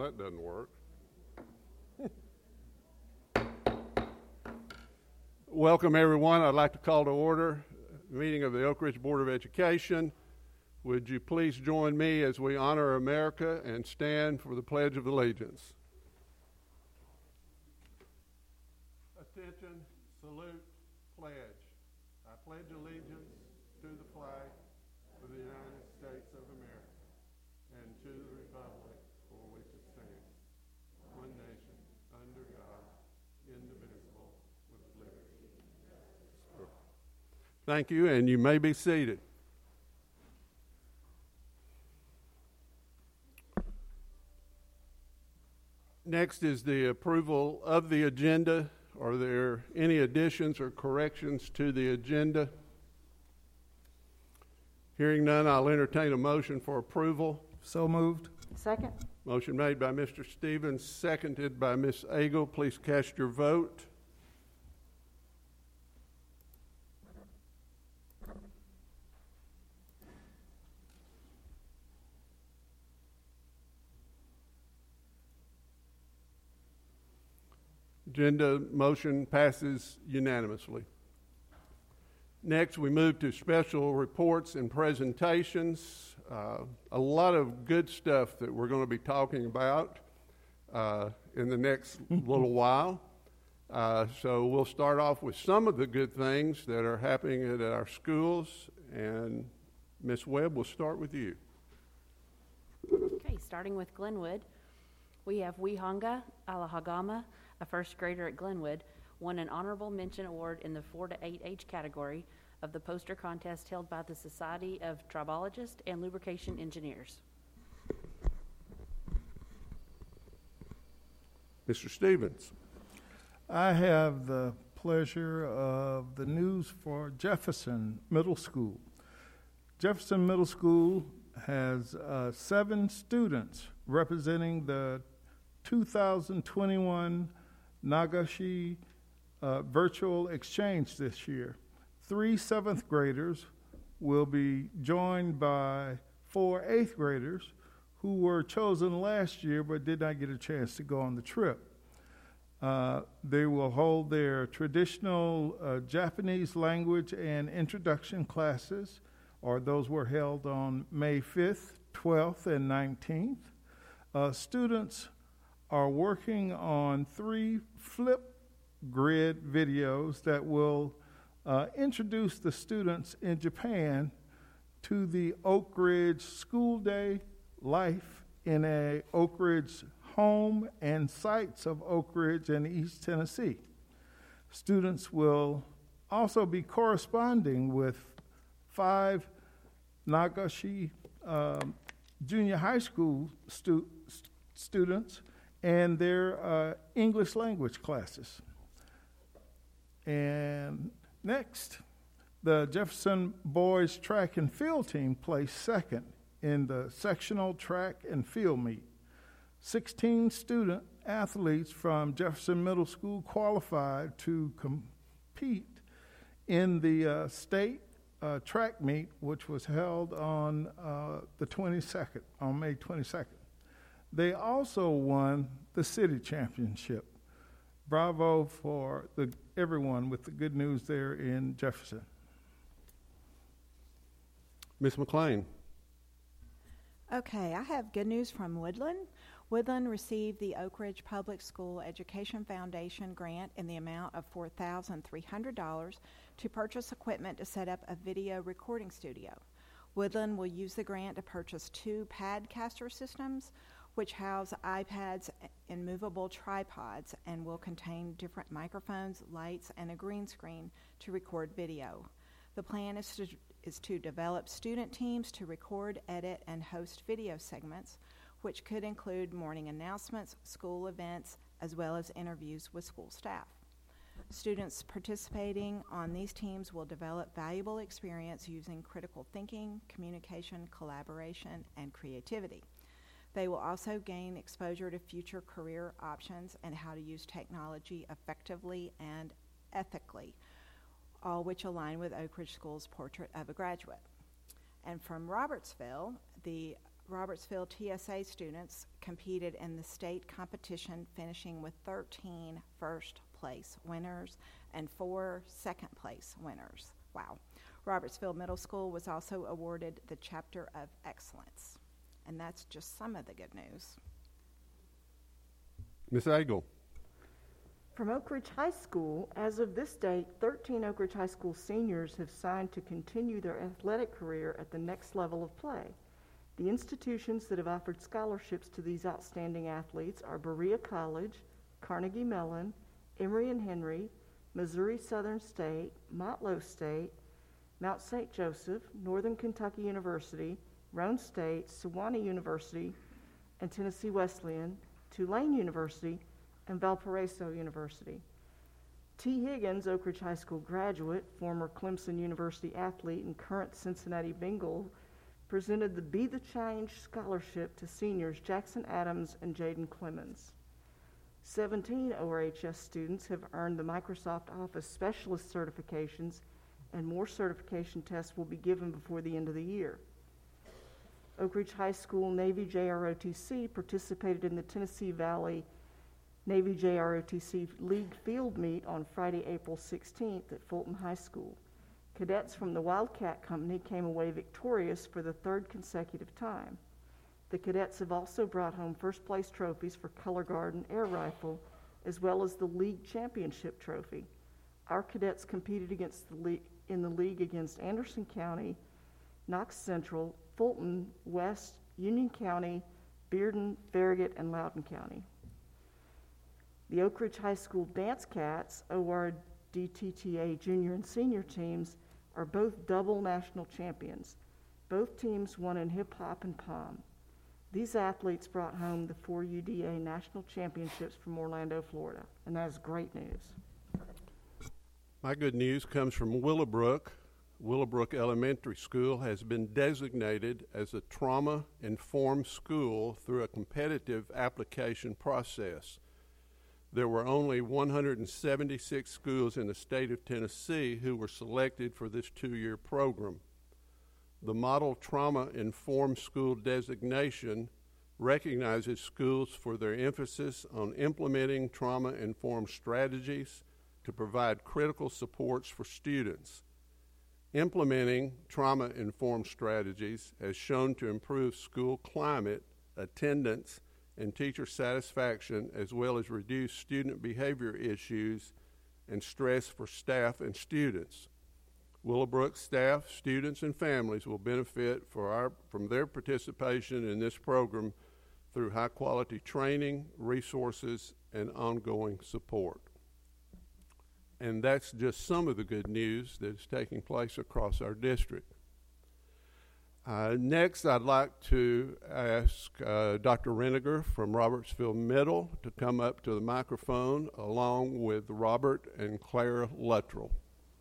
that doesn't work. Welcome, everyone. I'd like to call to order the meeting of the Oak Ridge Board of Education. Would you please join me as we honor America and stand for the Pledge of Allegiance? Attention, salute, pledge. I pledge allegiance to the flag of the United States of America and to the republic for which it stands, one nation, under God, indivisible, with liberty. Thank you, and you may be seated. Next is the approval of the agenda. Are there any additions or corrections to the agenda? Hearing none, I'll entertain a motion for approval. So moved. Second. Motion made by Mr. Stevens, seconded by Ms. Agle. Please cast your vote. Agenda motion passes unanimously. Next, we move to special reports and presentations. A lot of good stuff that we're going to be talking about in the next little while. So we'll start off with some of the good things that are happening at our schools. And Ms. Webb, we'll start with you. Okay, starting with Glenwood, we have Wihanga Alahagama, a first grader at Glenwood, won an honorable mention award in the 4 to 8 age category of the poster contest held by the Society of Tribologists and Lubrication Engineers. Mr. Stevens. I have the pleasure of the news for Jefferson Middle School. Jefferson Middle School has 7 students representing the 2021 Nagashi virtual exchange this year. 3 7th graders will be joined by 4 8th graders who were chosen last year but did not get a chance to go on the trip. They will hold their traditional Japanese language and introduction classes, or those were held on May 5th, 12th, and 19th. Students are working on 3 flip grid videos that will introduce the students in Japan to the Oak Ridge school day, life in a Oak Ridge home, and sights of Oak Ridge and East Tennessee. Students will also be corresponding with 5 Nagashi junior high school students and their English language classes. And next, the Jefferson boys track and field team placed second in the sectional track and field meet. 16 student athletes from Jefferson Middle School qualified to compete in the state track meet, which was held on the 22nd, on May 22nd. They also won the city championship. Bravo for everyone with the good news there in Jefferson. Ms. McLean. Okay, I have good news from Woodland. Woodland received the Oak Ridge Public School Education Foundation grant in the amount of $4,300 to purchase equipment to set up a video recording studio. Woodland will use the grant to purchase 2 Padcaster systems, which house iPads and movable tripods and will contain different microphones, lights, and a green screen to record video. The plan is to develop student teams to record, edit, and host video segments, which could include morning announcements, school events, as well as interviews with school staff. Students participating on these teams will develop valuable experience using critical thinking, communication, collaboration, and creativity. They will also gain exposure to future career options and how to use technology effectively and ethically, all which align with Oak Ridge School's portrait of a graduate. And from Robertsville, the Robertsville TSA students competed in the state competition, finishing with 13 first-place winners and 4 second-place winners. Wow. Robertsville Middle School was also awarded the Chapter of Excellence. And that's just some of the good news. Ms. Agel. From Oak Ridge High School, as of this date, 13 Oak Ridge High School seniors have signed to continue their athletic career at the next level of play. The institutions that have offered scholarships to these outstanding athletes are Berea College, Carnegie Mellon, Emory and Henry, Missouri Southern State, Motlow State, Mount St. Joseph, Northern Kentucky University, Roane State, Sewanee University, and Tennessee Wesleyan, Tulane University, and Valparaiso University. T. Higgins, Oak Ridge High School graduate, former Clemson University athlete, and current Cincinnati Bengal, presented the Be the Change Scholarship to seniors Jackson Adams and Jaden Clemens. 17 ORHS students have earned the Microsoft Office Specialist certifications, and more certification tests will be given before the end of the year. Oak Ridge High School Navy JROTC participated in the Tennessee Valley Navy JROTC League Field Meet on Friday, April 16th at Fulton High School. Cadets from the Wildcat Company came away victorious for the 3rd consecutive time. The cadets have also brought home first-place trophies for Color Guard and Air Rifle, as well as the League Championship trophy. Our cadets competed in the league against Anderson County, Knox Central, Fulton, West, Union County, Bearden, Farragut, and Loudoun County. The Oak Ridge High School Dance Cats, ORDTTA junior and senior teams, are both double national champions. Both teams won in hip hop and pom. These athletes brought home the 4UDA national championships from Orlando, Florida, and that is great news. My good news comes from Willowbrook. Willowbrook Elementary School has been designated as a trauma-informed school through a competitive application process. There were only 176 schools in the state of Tennessee who were selected for this 2-year program. The Model Trauma-Informed School designation recognizes schools for their emphasis on implementing trauma-informed strategies to provide critical supports for students. Implementing trauma-informed strategies has shown to improve school climate, attendance, and teacher satisfaction, as well as reduce student behavior issues and stress for staff and students. Willowbrook staff, students, and families will benefit from their participation in this program through high-quality training, resources, and ongoing support. And that's just some of the good news that is taking place across our district. Next, I'd like to ask Dr. Reniger from Robertsville Middle to come up to the microphone along with Robert and Claire Luttrell.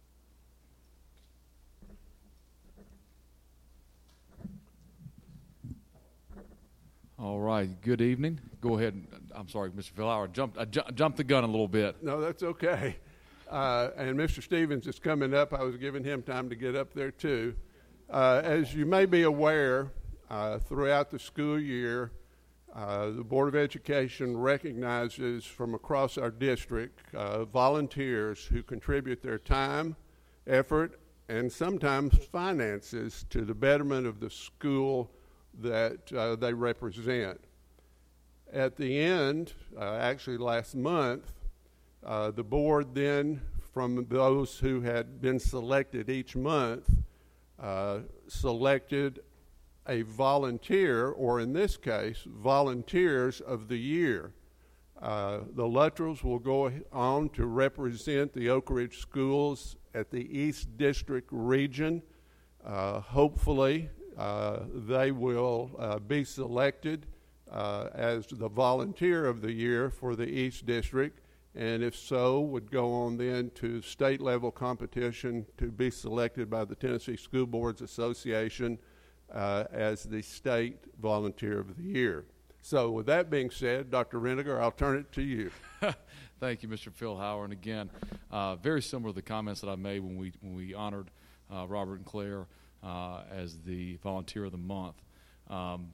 All right, good evening. Go ahead. I'm sorry, Mr. Philauer. I jumped the gun a little bit. No, that's okay. And Mr. Stevens is coming up. I was giving him time to get up there, too. As you may be aware, throughout the school year, the Board of Education recognizes from across our district volunteers who contribute their time, effort, and sometimes finances to the betterment of the school that they represent. At the end, actually last month, the board then, from those who had been selected each month, selected a volunteer, or in this case, volunteers of the year. The Luttrells will go on to represent the Oak Ridge schools at the East District region. Hopefully, they will be selected as the volunteer of the year for the East District, and if so, would go on then to state level competition to be selected by the Tennessee School Boards Association as the state volunteer of the year. So with that being said, Dr. Reniger, I'll turn it to you. Thank you, Mr. Philauer. And again, very similar to the comments that I made when we honored Robert and Claire as the volunteer of the month.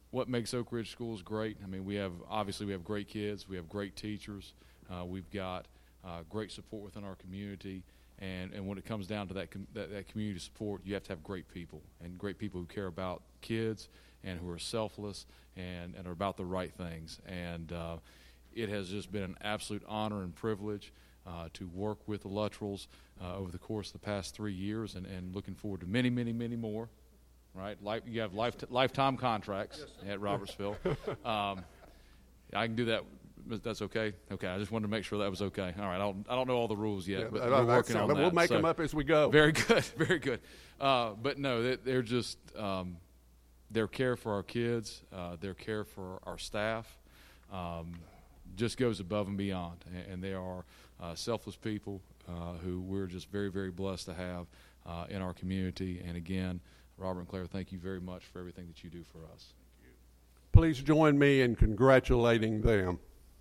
what makes Oak Ridge Schools great. I mean, we have great kids, we have great teachers, we've got great support within our community, and when it comes down to that community support, you have to have great people, and great people who care about kids and who are selfless and are about the right things. And it has just been an absolute honor and privilege to work with the Luttrells over the course of the past 3 years, and looking forward to many, many, many more. Right, you have lifetime contracts at Robertsville. I can do that. That's okay. Okay, I just wanted to make sure that was okay. All right, I don't know all the rules yet, but we're working on that. We'll make them up as we go. Very good, very good. But no, they're just their care for our kids, their care for our staff, just goes above and beyond. And they are selfless people who we're just very, very blessed to have in our community. And again, Robert and Claire, thank you very much for everything that you do for us. Please join me in congratulating them.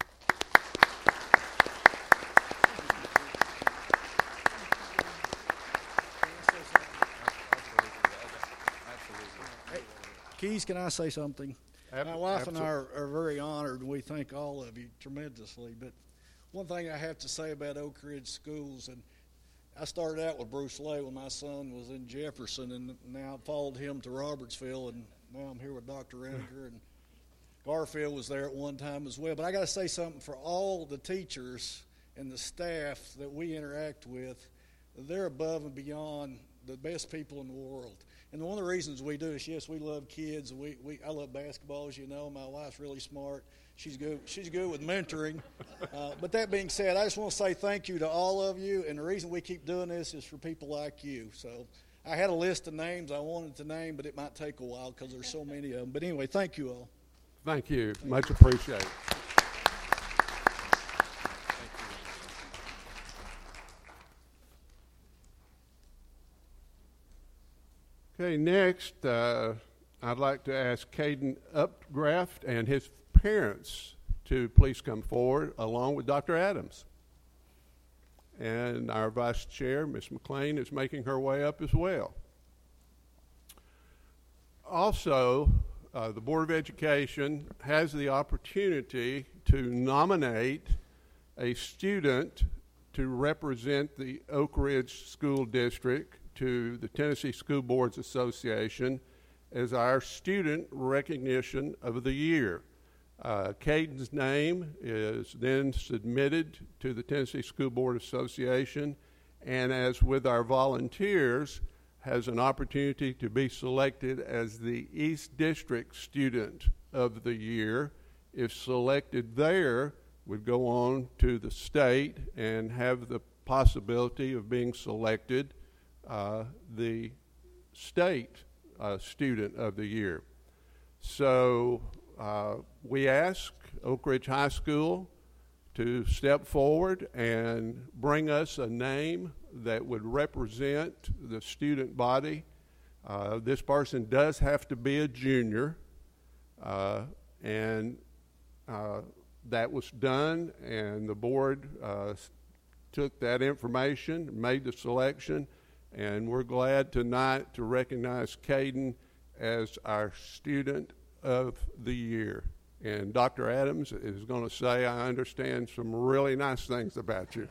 Keys, can I say something? My wife and I are very honored, and we thank all of you tremendously. But one thing I have to say about Oak Ridge Schools, and I started out with Bruce Lay when my son was in Jefferson, and now I followed him to Robertsville, and now I'm here with Dr. Reniger, and Garfield was there at one time as well. But I got to say something for all the teachers and the staff that we interact with. They're above and beyond the best people in the world. And one of the reasons we do is, yes, we love kids. I love basketball, as you know. My wife's really smart. She's good with mentoring. But that being said, I just want to say thank you to all of you. And the reason we keep doing this is for people like you. So I had a list of names I wanted to name, but it might take a while because there's so many of them. But anyway, thank you all. Thank you. Much appreciated. Okay, next, I'd like to ask Caden Upgraft and his parents to please come forward, along with Dr. Adams. And our Vice Chair, Ms. McLean, is making her way up as well. Also, the Board of Education has the opportunity to nominate a student to represent the Oak Ridge School District to the Tennessee School Boards Association as our Student Recognition of the Year. Caden's name is then submitted to the Tennessee School Board Association, and as with our volunteers, has an opportunity to be selected as the East District Student of the Year. If selected there, would go on to the state and have the possibility of being selected the state Student of the Year. So we ask Oak Ridge High School to step forward and bring us a name that would represent the student body. This person does have to be a junior, and that was done, and the board took that information, made the selection, and we're glad tonight to recognize Caden as our Student of the Year. And Dr. Adams is going to say, I understand some really nice things about you.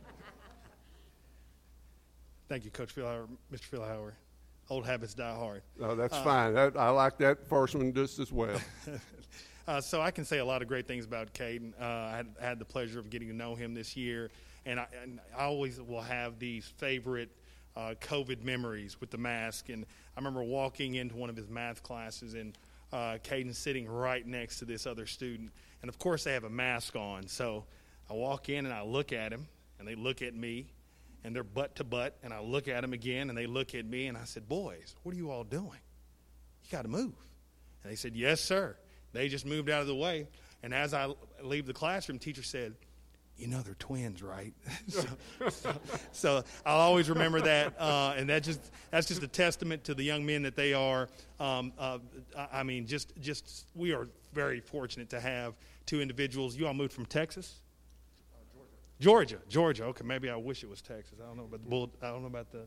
Thank you, Coach Philhauer, Mr. Philhauer. Old habits die hard. Oh, that's fine. I like that first one just as well. So I can say a lot of great things about Caden. I had the pleasure of getting to know him this year, and I always will have these favorite COVID memories with the mask. And I remember walking into one of his math classes, and Caden sitting right next to this other student. And, of course, they have a mask on. So I walk in, and I look at him, and they look at me, and they're butt to butt. And I look at him again, and they look at me. And I said, boys, what are you all doing? You got to move. And they said, yes, sir. They just moved out of the way. And as I leave the classroom, teacher said, you know they're twins, right? so I'll always remember that, and that's just a testament to the young men that they are. I mean, just we are very fortunate to have two individuals. You all moved from Texas? Georgia. Okay, maybe I wish it was Texas. I don't know about the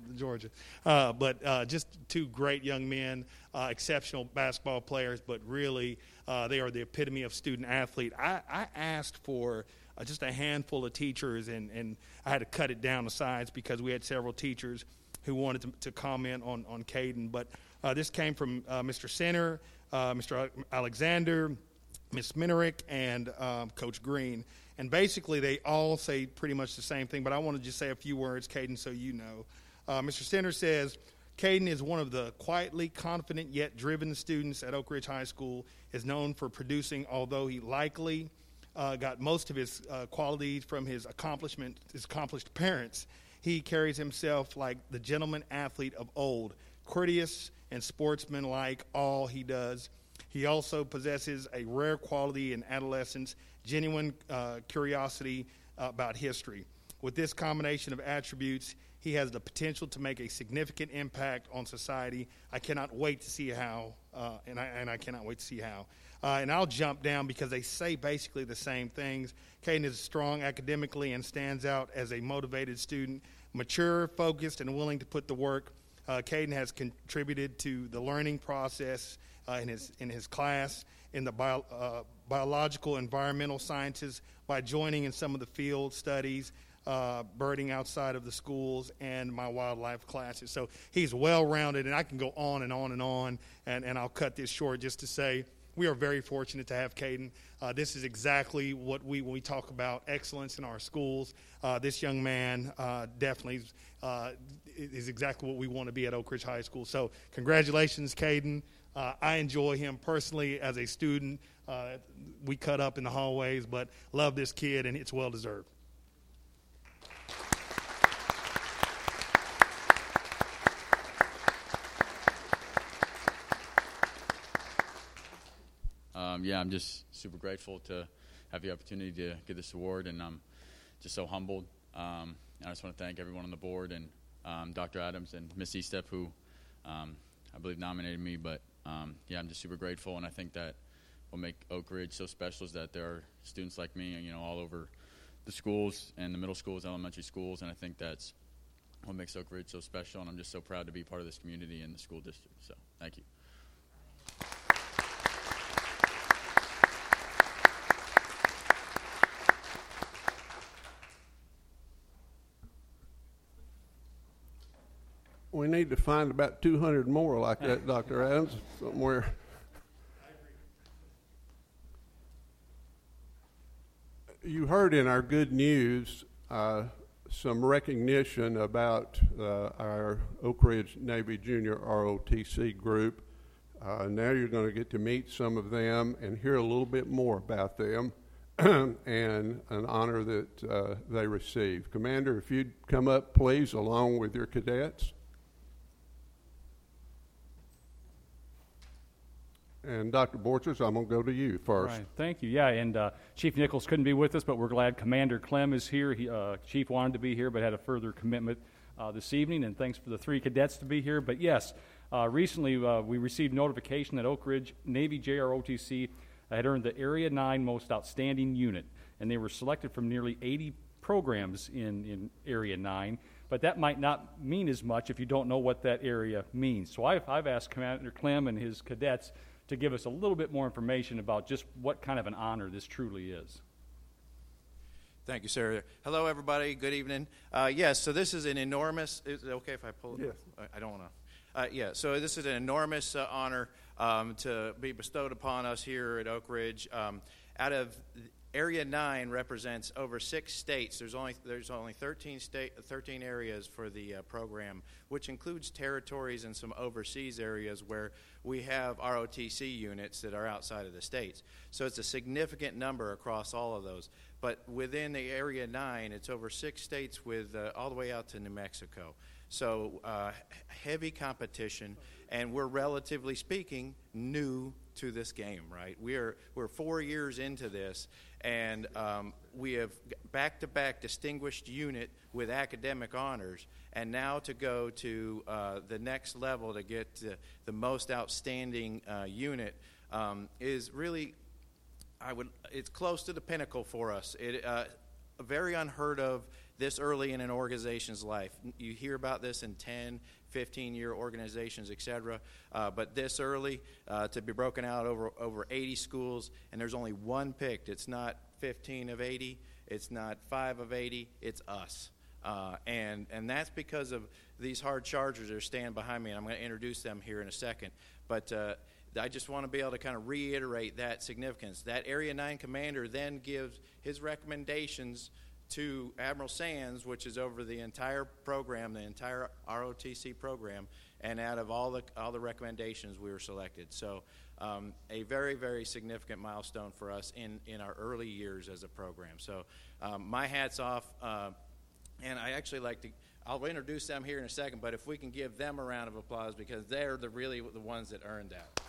Georgia. But just two great young men, exceptional basketball players, but really they are the epitome of student athlete. I asked for just a handful of teachers, and I had to cut it down to size because we had several teachers who wanted to comment on Caden. But this came from Mr. Center, Mr. Alexander, Ms. Minerick, and Coach Green. And basically, they all say pretty much the same thing, but I want to just say a few words, Caden, so you know. Mr. Center says, Caden is one of the quietly confident yet driven students at Oak Ridge High School, is known for producing, although he likely got most of his qualities from his accomplished parents. He carries himself like the gentleman athlete of old, courteous and sportsmanlike all he does. He also possesses a rare quality in adolescence, genuine curiosity about history. With this combination of attributes, he has the potential to make a significant impact on society. I cannot wait to see how, and I cannot wait to see how. And I'll jump down because they say basically the same things. Caden is strong academically and stands out as a motivated student, mature, focused, and willing to put the work. Caden has contributed to the learning process in his class in the biological environmental sciences by joining in some of the field studies, birding outside of the schools, and my wildlife classes. So he's well-rounded, and I can go on and on and on, and I'll cut this short just to say we are very fortunate to have Caden. This is exactly what when we talk about excellence in our schools, this young man definitely is exactly what we want to be at Oak Ridge High School. So congratulations, Caden. I enjoy him personally as a student. We cut up in the hallways, but love this kid, and it's well-deserved. I'm just super grateful to have the opportunity to get this award, and I'm just so humbled. I just want to thank everyone on the board and Dr. Adams and Miss Estep, who I believe nominated me. But I'm just super grateful, and I think that what makes Oak Ridge so special is that there are students like me, all over the schools and the middle schools, elementary schools, and I think that's what makes Oak Ridge so special, and I'm just so proud to be part of this community and the school district. So thank you. We need to find about 200 more like that, Dr. Adams, somewhere. You heard in our good news some recognition about our Oak Ridge Navy Junior ROTC group. Now you're going to get to meet some of them and hear a little bit more about them and an honor that they received. Commander, if you'd come up, please, along with your cadets. And Dr. Borchers, I'm going to go to you first. Right. Thank you. Yeah, and Chief Nichols couldn't be with us, but we're glad Commander Clem is here. Chief wanted to be here, but had a further commitment this evening, and thanks for the three cadets to be here. But yes, recently we received notification that Oak Ridge Navy JROTC had earned the Area 9 Most Outstanding Unit, and they were selected from nearly 80 programs in Area 9. But that might not mean as much if you don't know what that area means. So I've asked Commander Clem and his cadets to give us a little bit more information about just what kind of an honor this truly is. Thank you, sir. Hello, everybody. Good evening. Yes, so this is an enormous, is it okay if I pull it? Yes. I don't want to. So this is an enormous honor to be bestowed upon us here at Oak Ridge. Out of Area 9 represents over 6 states. There's only 13 areas for the program, which includes territories and some overseas areas where we have ROTC units that are outside of the states. So it's a significant number across all of those. But within the Area 9, it's over 6 states with all the way out to New Mexico. So heavy competition, and we're relatively speaking new to this game, right? We're 4 years into this, and we have back-to-back distinguished unit with academic honors, and now to go to the next level to get the most outstanding unit is really, it's close to the pinnacle for us. very unheard of this early in an organization's life. You hear about this in 10, 15-year organizations, etc. But this early, to be broken out over 80 schools, and there's only one picked. It's not 15 of 80. It's not 5 of 80. It's us. And that's because of these hard chargers that are standing behind me, and I'm going to introduce them here in a second. But I just want to be able to kind of reiterate that significance. That Area 9 commander then gives his recommendations to Admiral Sands, which is over the entire program, the entire ROTC program, and out of all the recommendations, we were selected. So a very, very significant milestone for us in our early years as a program. So my hat's off, and I actually like to, I'll introduce them here in a second, but if we can give them a round of applause, because they're really the ones that earned that.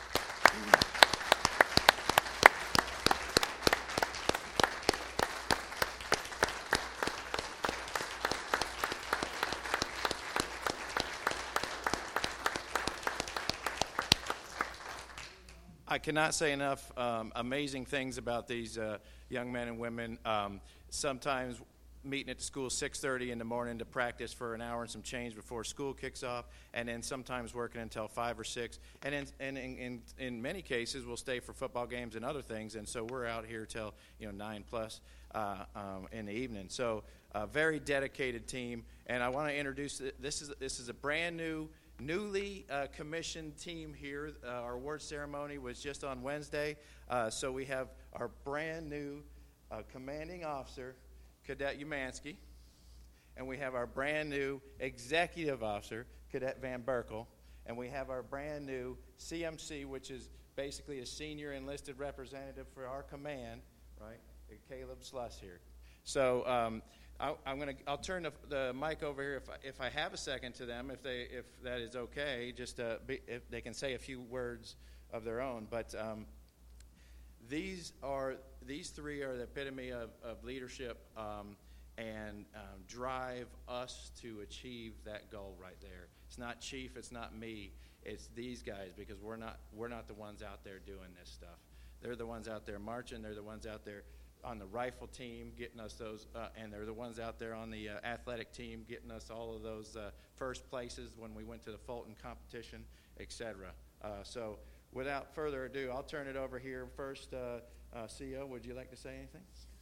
I cannot say enough amazing things about these young men and women. Sometimes meeting at the school 6:30 in the morning to practice for an hour and some change before school kicks off, and then sometimes working until 5 or 6. And in many cases, we'll stay for football games and other things, and so we're out here till 9 plus in the evening. So a very dedicated team, and I want to introduce this is a brand new. Newly commissioned team here. Our award ceremony was just on Wednesday, so we have our brand new commanding officer, Cadet Umansky, and we have our brand new executive officer, Cadet Van Berkel, and we have our brand new CMC, which is basically a senior enlisted representative for our command, right? Caleb Sluss here. So I'll turn the mic over here if I have a second to them, if that is okay, just if they can say a few words of their own. But these three are the epitome of leadership and drive us to achieve that goal right there. It's not Chief, it's not me, it's these guys, because we're not the ones out there doing this stuff. They're the ones out there marching. They're the ones out there on the rifle team getting us those, and they're the ones out there on the athletic team getting us all of those first places when we went to the Fulton competition, etc. So without further ado, I'll turn it over here first. CEO, would you like to say anything?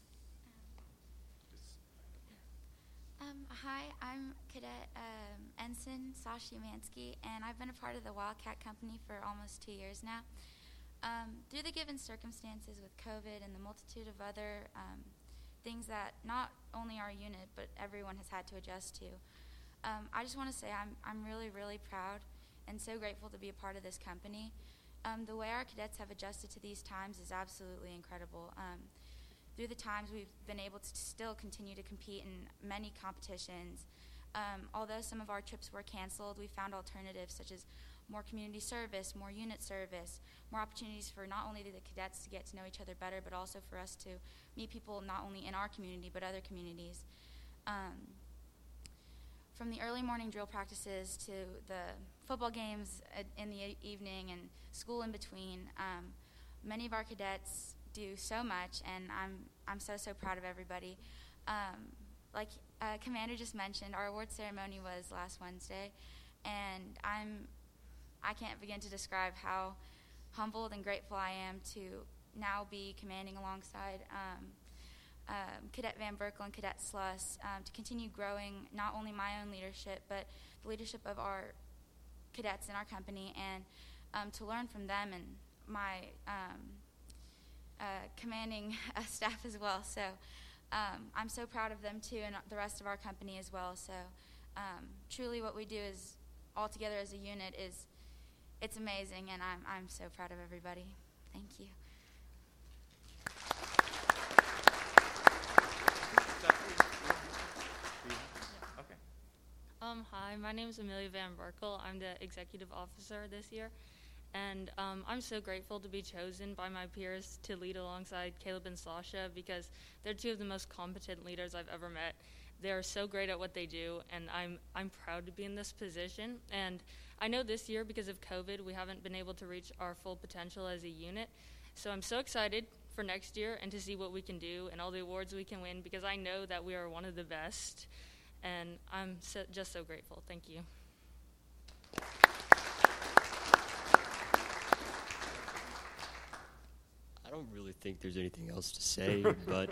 Hi, I'm Cadet Ensign Sasha Umansky, and I've been a part of the Wildcat Company for almost 2 years now. Through the given circumstances with COVID and the multitude of other things that not only our unit but everyone has had to adjust to, I just want to say I'm really, really proud and so grateful to be a part of this company. The way our cadets have adjusted to these times is absolutely incredible. Through the times we've been able to still continue to compete in many competitions. Although some of our trips were canceled, we found alternatives such as more community service, more unit service, more opportunities for not only the cadets to get to know each other better, but also for us to meet people not only in our community, but other communities. From the early morning drill practices to the football games in the evening and school in between, many of our cadets do so much, and I'm so proud of everybody. Like Commander just mentioned, our award ceremony was last Wednesday, and I can't begin to describe how humbled and grateful I am to now be commanding alongside Cadet Van Berkel and Cadet Sluss to continue growing not only my own leadership, but the leadership of our cadets in our company, and to learn from them and my commanding staff as well. So I'm so proud of them too, and the rest of our company as well. So truly what we do is all together as a unit it's amazing, and I'm so proud of everybody. Thank you. Hi, my name is Amelia Van Berkel. I'm the executive officer this year, and I'm so grateful to be chosen by my peers to lead alongside Caleb and Sasha, because they're two of the most competent leaders I've ever met. They're so great at what they do, and I'm proud to be in this position. And I know this year, because of COVID, we haven't been able to reach our full potential as a unit. So I'm so excited for next year and to see what we can do and all the awards we can win, because I know that we are one of the best, and I'm just so grateful. Thank you. I don't really think there's anything else to say, but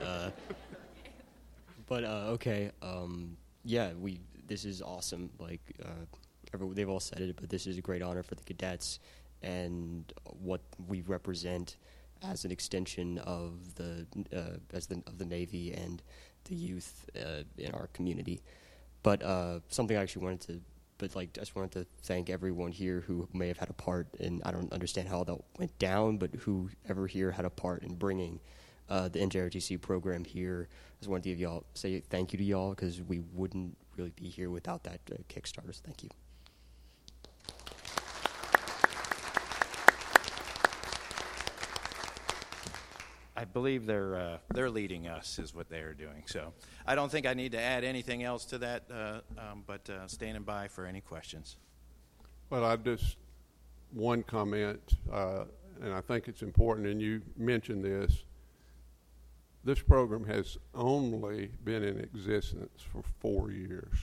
okay. Yeah, this is awesome. Like they've all said it, but this is a great honor for the cadets and what we represent as an extension of the Navy and the youth in our community. But something I actually wanted to. But I just wanted to thank everyone here who may have had a part in, I don't understand how that went down, but whoever here had a part in bringing the NJROTC program here. I just wanted to say thank you to y'all, because we wouldn't really be here without that Kickstarter, so thank you. I believe they're leading us is what they are doing. So I don't think I need to add anything else to that, but standing by for any questions. Well, I just one comment, and I think it's important, and you mentioned this. This program has only been in existence for 4 years.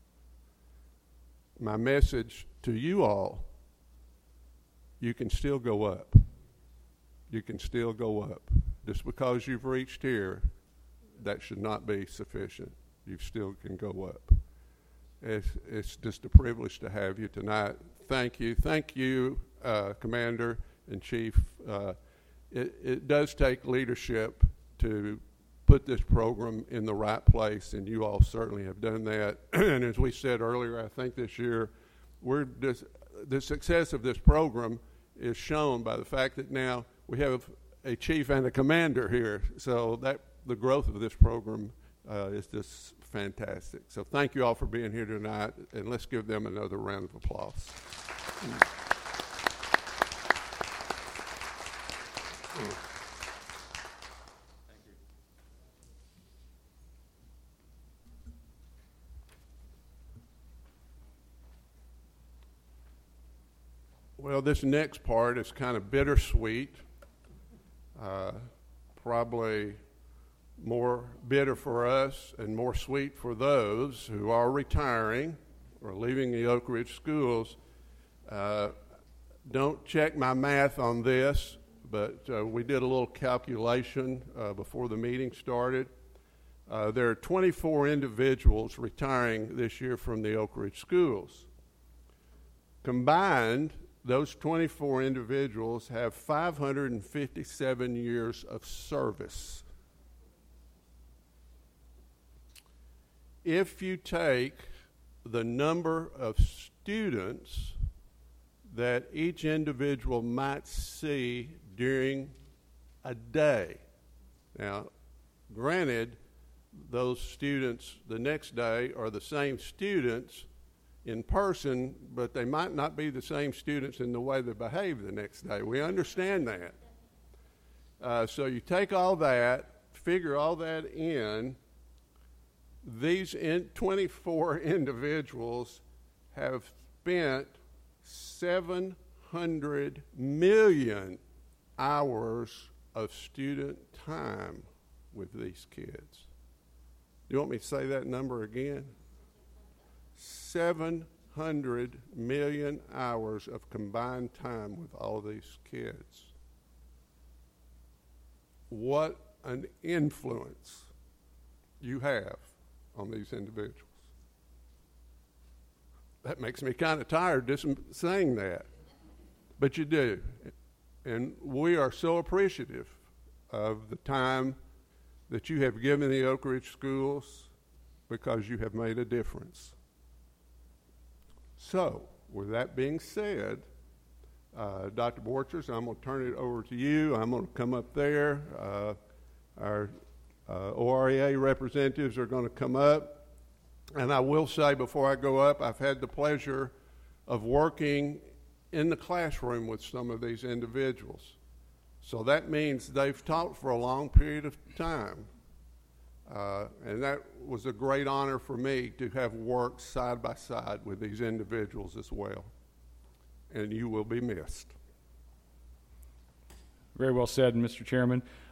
My message to you all, you can still go up. You can still go up. Just because you've reached here, that should not be sufficient. You still can go up. It's just a privilege to have you tonight. Thank you. Thank you, Commander and Chief. It does take leadership to put this program in the right place, and you all certainly have done that. And as we said earlier, I think this year, the success of this program is shown by the fact that now we have a chief and a commander here, so that the growth of this program is just fantastic. So thank you all for being here tonight, and let's give them another round of applause. Thank you. Well, this next part is kind of bittersweet. Probably more bitter for us and more sweet for those who are retiring or leaving the Oak Ridge schools. Don't check my math on this, but we did a little calculation before the meeting started. There are 24 individuals retiring this year from the Oak Ridge schools. Combined, those 24 individuals have 557 years of service. If you take the number of students that each individual might see during a day, now, granted, those students the next day are the same students in person, but they might not be the same students in the way they behave the next day. We understand that. So you take all that, figure all that in. These 24 individuals have spent 700 million hours of student time with these kids. You want me to say that number again? 700 million hours of combined time with all these kids. What an influence you have on these individuals. That makes me kind of tired just saying that, but you do. And we are so appreciative of the time that you have given the Oak Ridge schools, because you have made a difference. So, with that being said, Dr. Borchers, I'm going to turn it over to you. I'm going to come up there. Our OREA representatives are going to come up. And I will say before I go up, I've had the pleasure of working in the classroom with some of these individuals. So that means they've taught for a long period of time. And that was a great honor for me to have worked side by side with these individuals as well. And you will be missed. Very well said, Mr. Chairman.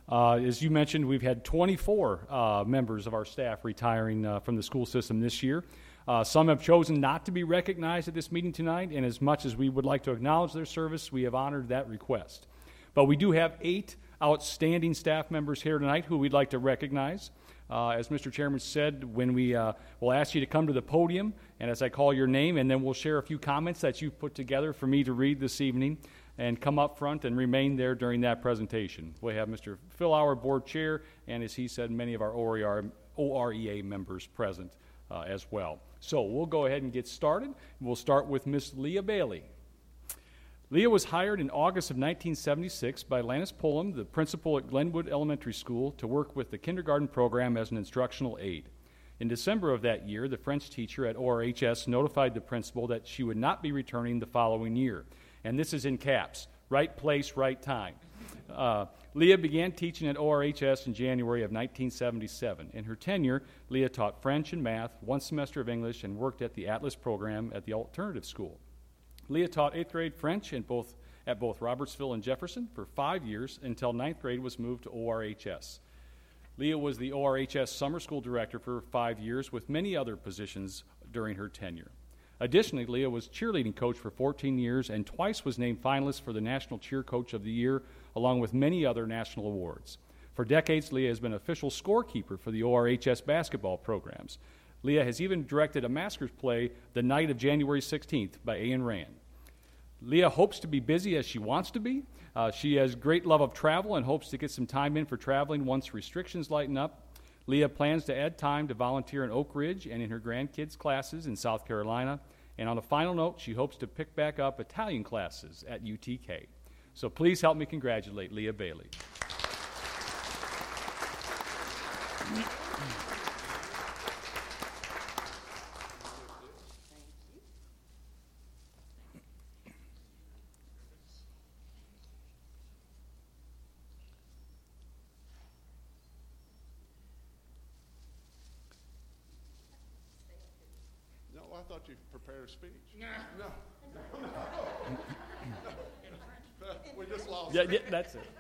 As you mentioned, we've had 24 members of our staff retiring from the school system this year. Some have chosen not to be recognized at this meeting tonight, and as much as we would like to acknowledge their service, we have honored that request. But we do have 8 outstanding staff members here tonight who we'd like to recognize. As Mr. Chairman said, when we'll ask you to come to the podium, and as I call your name, and then we'll share a few comments that you've put together for me to read this evening, and come up front and remain there during that presentation. We have Mr. Phil Auer, Board Chair, and as he said, many of our OREA members present as well. So we'll go ahead and get started. We'll start with Miss Leah Bailey. Leah was hired in August of 1976 by Lannis Pullum, the principal at Glenwood Elementary School, to work with the kindergarten program as an instructional aide. In December of that year, the French teacher at ORHS notified the principal that she would not be returning the following year. And this is in caps, right place, right time. Leah began teaching at ORHS in January of 1977. In her tenure, Leah taught French and math, 1 semester of English, and worked at the Atlas program at the alternative school. Leah taught 8th grade French at both Robertsville and Jefferson for 5 years until 9th grade was moved to ORHS. Leah was the ORHS summer school director for 5 years with many other positions during her tenure. Additionally, Leah was cheerleading coach for 14 years and twice was named finalist for the National Cheer Coach of the Year, along with many other national awards. For decades, Leah has been official scorekeeper for the ORHS basketball programs. Leah has even directed a maskers play the night of January 16th by Ayn Rand. Leah hopes to be busy as she wants to be. She has great love of travel and hopes to get some time in for traveling once restrictions lighten up. Leah plans to add time to volunteer in Oak Ridge and in her grandkids' classes in South Carolina. And on a final note, she hopes to pick back up Italian classes at UTK. So please help me congratulate Leah Bailey. I thought you prepared a speech. No. We just lost it. Yeah, that's it.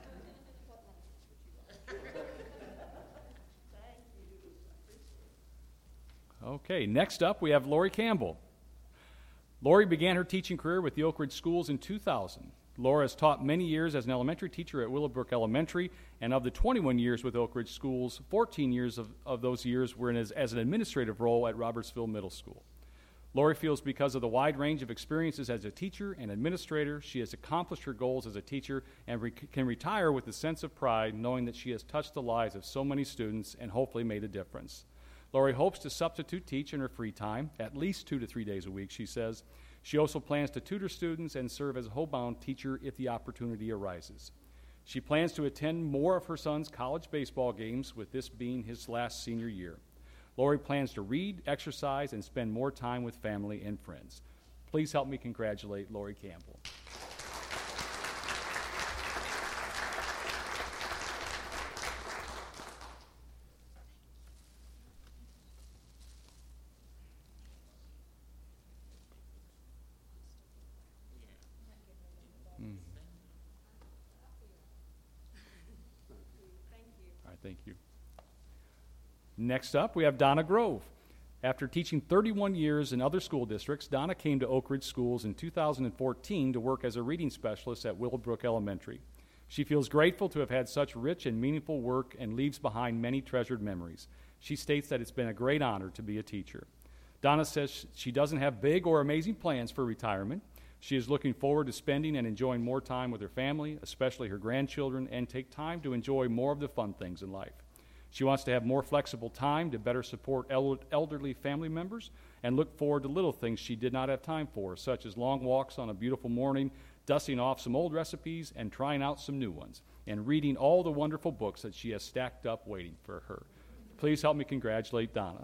Okay, next up we have Lori Campbell. Lori began her teaching career with the Oak Ridge Schools in 2000. Laura has taught many years as an elementary teacher at Willowbrook Elementary, and of the 21 years with Oak Ridge Schools, 14 years of those years were as an administrative role at Robertsville Middle School. Lori feels because of the wide range of experiences as a teacher and administrator, she has accomplished her goals as a teacher and can retire with a sense of pride knowing that she has touched the lives of so many students and hopefully made a difference. Lori hopes to substitute teach in her free time, at least 2 to 3 days a week, she says. She also plans to tutor students and serve as a homebound teacher if the opportunity arises. She plans to attend more of her son's college baseball games, with this being his last senior year. Lori plans to read, exercise, and spend more time with family and friends. Please help me congratulate Lori Campbell. All right, thank you. Next up, we have Donna Grove. After teaching 31 years in other school districts, Donna came to Oak Ridge Schools in 2014 to work as a reading specialist at Willowbrook Elementary. She feels grateful to have had such rich and meaningful work and leaves behind many treasured memories. She states that it's been a great honor to be a teacher. Donna says she doesn't have big or amazing plans for retirement. She is looking forward to spending and enjoying more time with her family, especially her grandchildren, and take time to enjoy more of the fun things in life. She wants to have more flexible time to better support elderly family members and look forward to little things she did not have time for, such as long walks on a beautiful morning, dusting off some old recipes and trying out some new ones, and reading all the wonderful books that she has stacked up waiting for her. Please help me congratulate Donna.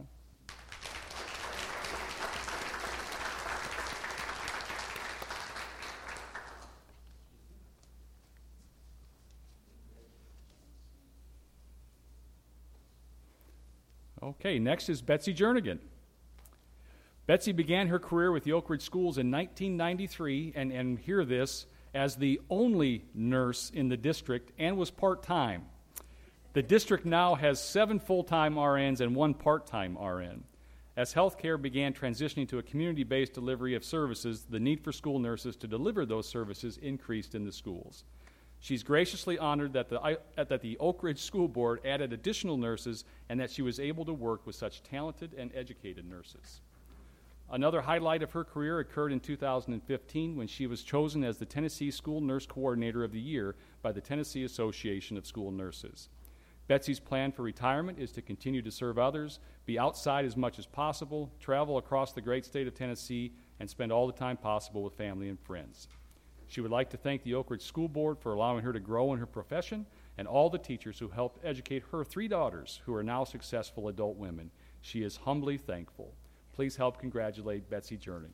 Okay, next is Betsy Jernigan. Betsy began her career with the Oak Ridge Schools in 1993, and hear this, as the only nurse in the district and was part-time. The district now has 7 full-time RNs and 1 part-time RN. As healthcare began transitioning to a community-based delivery of services, the need for school nurses to deliver those services increased in the schools. She's graciously honored that the Oak Ridge School Board added additional nurses and that she was able to work with such talented and educated nurses. Another highlight of her career occurred in 2015 when she was chosen as the Tennessee School Nurse Coordinator of the Year by the Tennessee Association of School Nurses. Betsy's plan for retirement is to continue to serve others, be outside as much as possible, travel across the great state of Tennessee, and spend all the time possible with family and friends. She would like to thank the Oak Ridge School Board for allowing her to grow in her profession and all the teachers who helped educate her 3 daughters who are now successful adult women. She is humbly thankful. Please help congratulate Betsy Jernigan.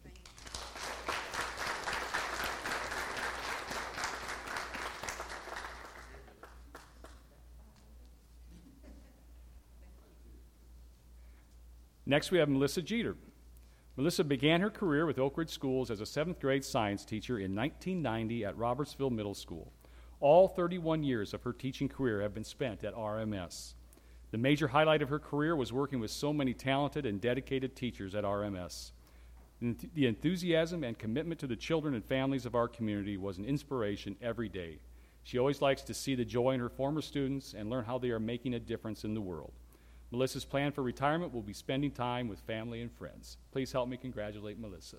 Next, we have Melissa Jeter. Melissa began her career with Oak Ridge Schools as a 7th grade science teacher in 1990 at Robertsville Middle School. All 31 years of her teaching career have been spent at RMS. The major highlight of her career was working with so many talented and dedicated teachers at RMS. The enthusiasm and commitment to the children and families of our community was an inspiration every day. She always likes to see the joy in her former students and learn how they are making a difference in the world. Melissa's plan for retirement will be spending time with family and friends. Please help me congratulate Melissa.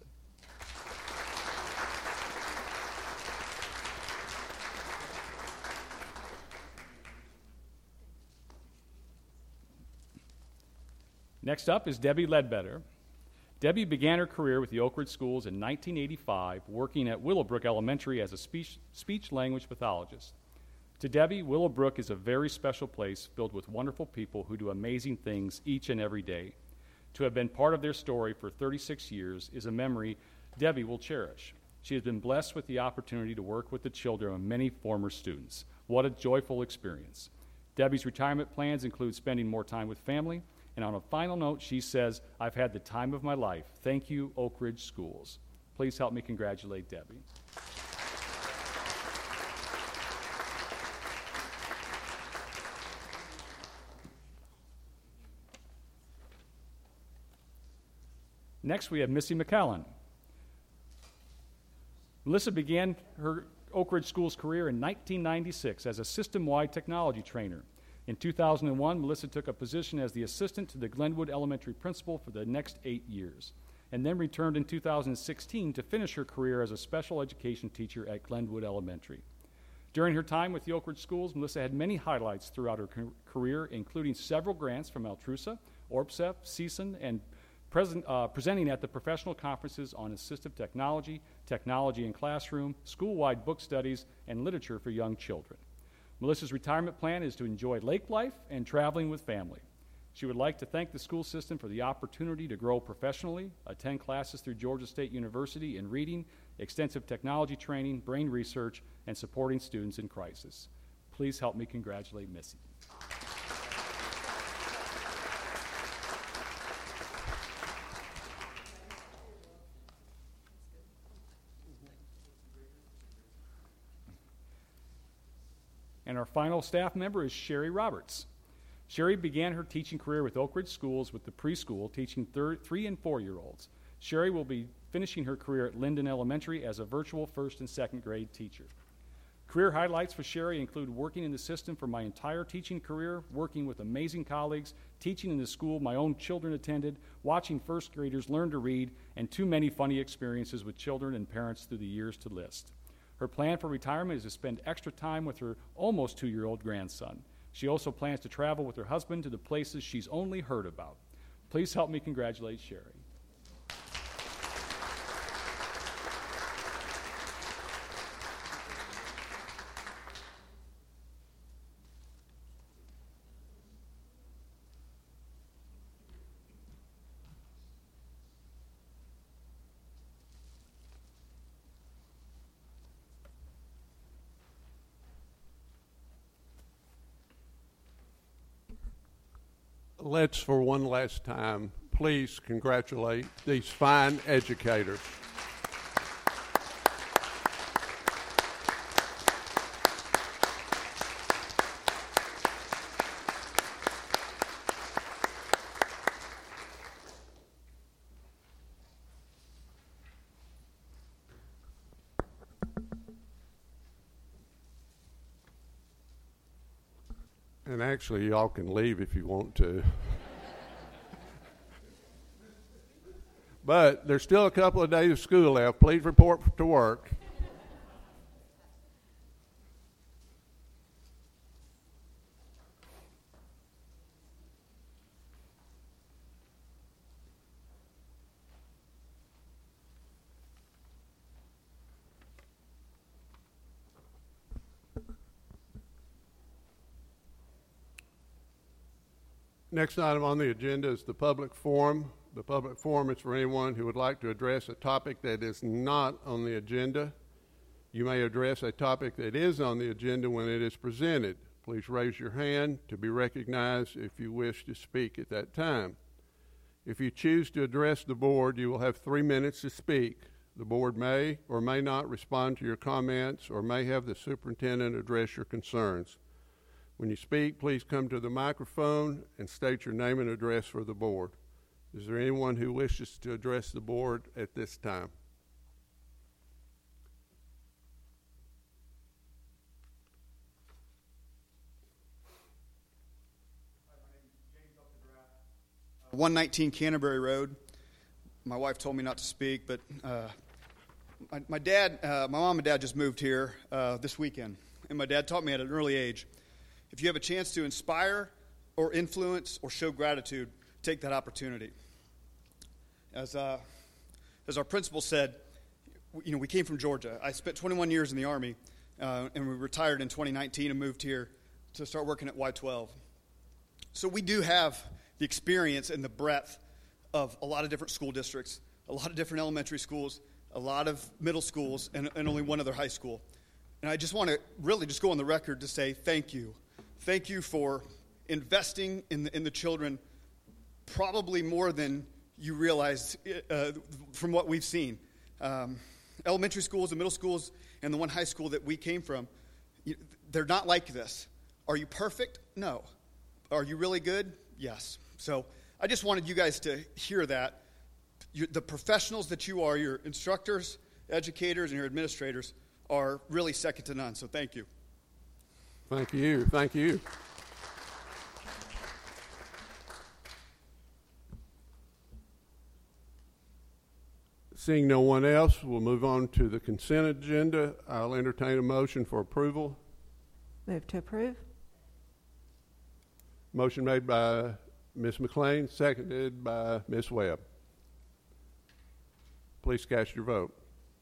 Next up is Debbie Ledbetter. Debbie began her career with the Oak Ridge Schools in 1985, working at Willowbrook Elementary as a speech-language pathologist. To Debbie, Willowbrook is a very special place filled with wonderful people who do amazing things each and every day. To have been part of their story for 36 years is a memory Debbie will cherish. She has been blessed with the opportunity to work with the children of many former students. What a joyful experience. Debbie's retirement plans include spending more time with family, and on a final note, she says, "I've had the time of my life. Thank you, Oak Ridge Schools." Please help me congratulate Debbie. Next, we have Missy McCallan. Melissa began her Oak Ridge Schools career in 1996 as a system-wide technology trainer. In 2001, Melissa took a position as the assistant to the Glenwood Elementary principal for the next 8 years, and then returned in 2016 to finish her career as a special education teacher at Glenwood Elementary. During her time with the Oak Ridge Schools, Melissa had many highlights throughout her career, including several grants from Altrusa, ORPSEF, CSUN, and presenting at the professional conferences on assistive technology, technology in classroom, school-wide book studies, and literature for young children. Melissa's retirement plan is to enjoy lake life and traveling with family. She would like to thank the school system for the opportunity to grow professionally, attend classes through Georgia State University in reading, extensive technology training, brain research, and supporting students in crisis. Please help me congratulate Missy. And our final staff member is Sherry Roberts. Sherry began her teaching career with Oak Ridge Schools with the preschool, teaching 3 and 4-year-olds. Sherry will be finishing her career at Linden Elementary as a virtual 1st and 2nd grade teacher. Career highlights for Sherry include working in the system for my entire teaching career, working with amazing colleagues, teaching in the school my own children attended, watching 1st graders learn to read, and too many funny experiences with children and parents through the years to list. Her plan for retirement is to spend extra time with her almost 2-year-old grandson. She also plans to travel with her husband to the places she's only heard about. Please help me congratulate Sherry. Let's, for one last time, please congratulate these fine educators. And actually, y'all can leave if you want to. But there's still a couple of days of school left. Please report to work. Next item on the agenda is the public forum. The public forum is for anyone who would like to address a topic that is not on the agenda. You may address a topic that is on the agenda when it is presented. Please raise your hand to be recognized if you wish to speak at that time. If you choose to address the board, you will have 3 minutes to speak. The board may or may not respond to your comments or may have the superintendent address your concerns. When you speak, please come to the microphone and state your name and address for the board. Is there anyone who wishes to address the board at this time? Hi, my name is James Updegraff. 119 Canterbury Road. My wife told me not to speak, but my mom and dad just moved here this weekend, and my dad taught me at an early age, if you have a chance to inspire or influence or show gratitude, take that opportunity. As our principal said, we came from Georgia. I spent 21 years in the Army, and we retired in 2019 and moved here to start working at Y-12. So we do have the experience and the breadth of a lot of different school districts, a lot of different elementary schools, a lot of middle schools, and only one other high school. And I just want to really just go on the record to say thank you. Thank you for investing in the children probably more than you realize from what we've seen. Elementary schools and middle schools and the one high school that we came from, they're not like this. Are you perfect? No. Are you really good? Yes. So I just wanted you guys to hear that. The professionals that you are, your instructors, educators, and your administrators are really second to none. So thank you. Thank you. Thank you. Seeing no one else, we'll move on to the consent agenda. I'll entertain a motion for approval. Move to approve. Motion made by Ms. McLean, seconded by Ms. Webb. Please cast your vote.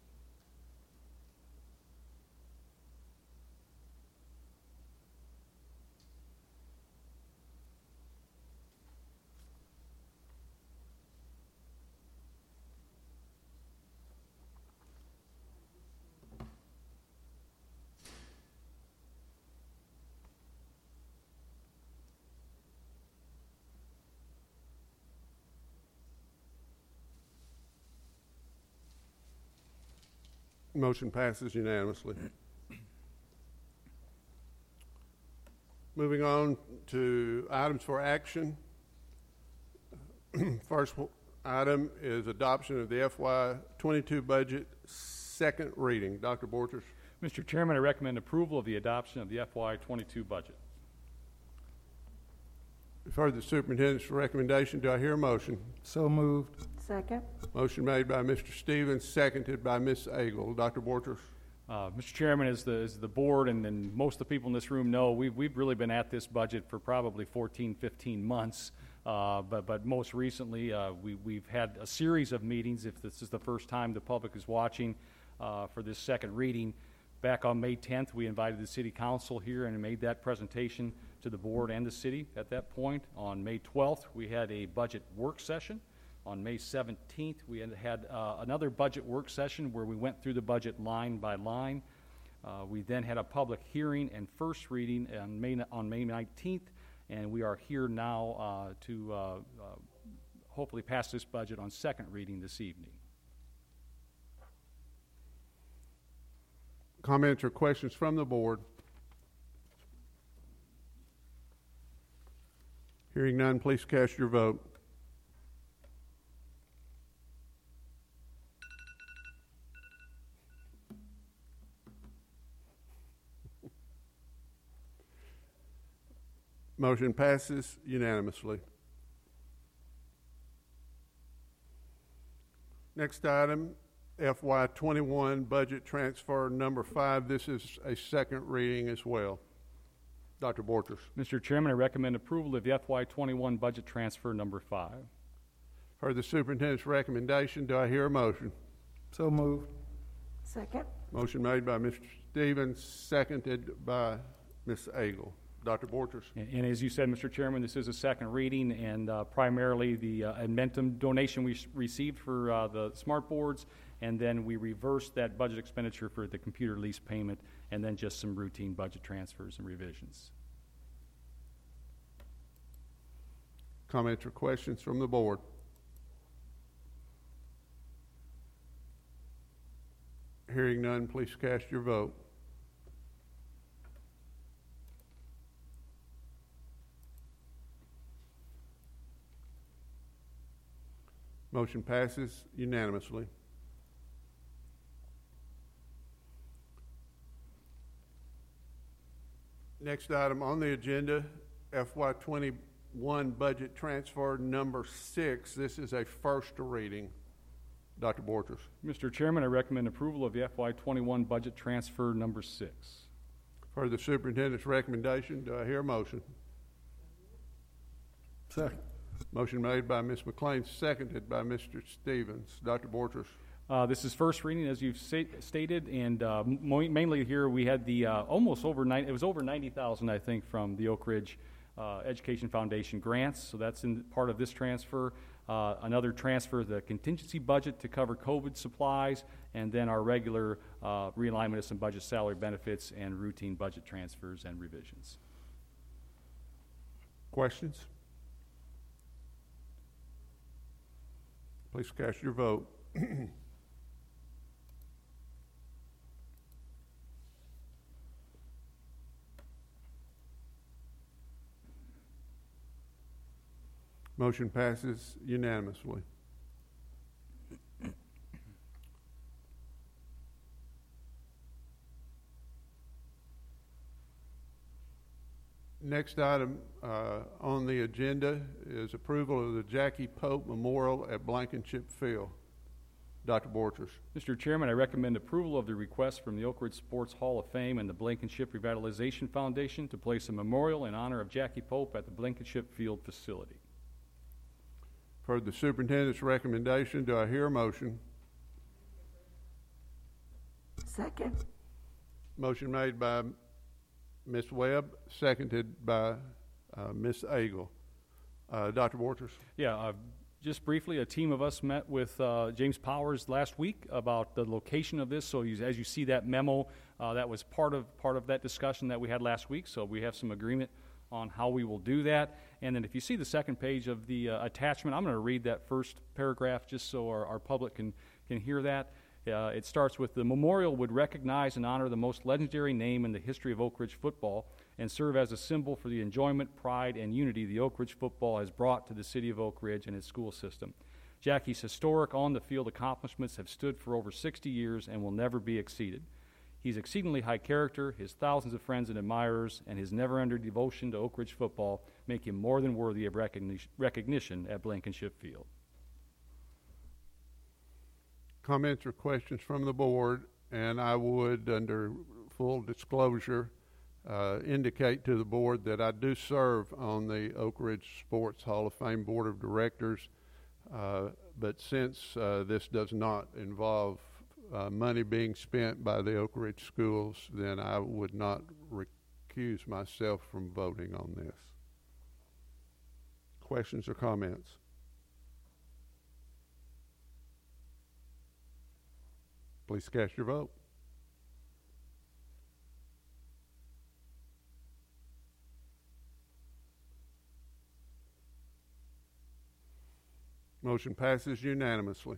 Motion passes unanimously. Moving on to items for action. First item is adoption of the FY22 budget, second reading. Dr. Borchers. Mr. Chairman, I recommend approval of the adoption of the FY22 budget. You've heard the superintendent's recommendation. Do I hear a motion? So moved. Second. Motion made by Mr. Stevens, seconded by Ms. Agle. Dr. Borchers. Mr. Chairman, as the board and most of the people in this room know, we've really been at this budget for probably 14, 15 months. But most recently, we've had a series of meetings, if this is the first time the public is watching for this second reading. Back on May 10th, we invited the City Council here and made that presentation to the board and the city at that point. On May 12th, we had a budget work session. On May 17th, we had another budget work session where we went through the budget line by line. We then had a public hearing and first reading on May 19th, and we are here now to hopefully pass this budget on second reading this evening. Comments or questions from the board? Hearing none, please cast your vote. Motion passes unanimously. Next item, FY21 budget transfer number 5. This is a second reading as well. Dr. Borchers. Mr. Chairman, I recommend approval of the FY21 budget transfer number 5. Heard the superintendent's recommendation. Do I hear a motion? So moved. Second. Motion made by Mr. Stevens, seconded by Ms. Agel. Dr. Borchers. And as you said, Mr. Chairman, this is a second reading, and primarily the Admentum donation we received for the smart boards, and then we reversed that budget expenditure for the computer lease payment, and then just some routine budget transfers and revisions. Comments or questions from the board? Hearing none, please cast your vote. Motion passes unanimously. Next item on the agenda, FY21 budget transfer number 6. This is a first reading. Dr. Borchers. Mr. Chairman, I recommend approval of the FY21 budget transfer number 6. For the superintendent's recommendation, do I hear a motion? Second. Motion made by Ms. McLean, seconded by Mr. Stevens. Dr. Borchers. This is first reading, as you've stated, and mainly here we had the almost over it was over $90,000, I think, from the Oak Ridge Education Foundation grants. So that's in part of this transfer. Another transfer, the contingency budget to cover COVID supplies, and then our regular realignment of some budget salary benefits and routine budget transfers and revisions. Questions? Please cast your vote. Motion passes unanimously. Next item on the agenda is approval of the Jackie Pope Memorial at Blankenship Field. Dr. Borchers. Mr. Chairman, I recommend approval of the request from the Oak Ridge Sports Hall of Fame and the Blankenship Revitalization Foundation to place a memorial in honor of Jackie Pope at the Blankenship Field facility. For the superintendent's recommendation, do I hear a motion? Second. Motion made by Ms. Webb, seconded by Ms. Agel. Dr. Borchers. Yeah, just briefly, a team of us met with James Powers last week about the location of this. So as you see that memo, that was part of that discussion that we had last week. So we have some agreement on how we will do that. And then if you see the second page of the attachment, I'm going to read that first paragraph just so our public can hear that. It starts with, the memorial would recognize and honor the most legendary name in the history of Oak Ridge football and serve as a symbol for the enjoyment, pride, and unity the Oak Ridge football has brought to the city of Oak Ridge and its school system. Jackie's historic on-the-field accomplishments have stood for over 60 years and will never be exceeded. He's exceedingly high character, his thousands of friends and admirers, and his never-ending devotion to Oak Ridge football make him more than worthy of recognition at Blankenship Field. Comments or questions from the board, and I would, under full disclosure, indicate to the board that I do serve on the Oak Ridge Sports Hall of Fame Board of Directors, but since this does not involve money being spent by the Oak Ridge schools, then I would not recuse myself from voting on this. Questions or comments? Please cast your vote. Motion passes unanimously.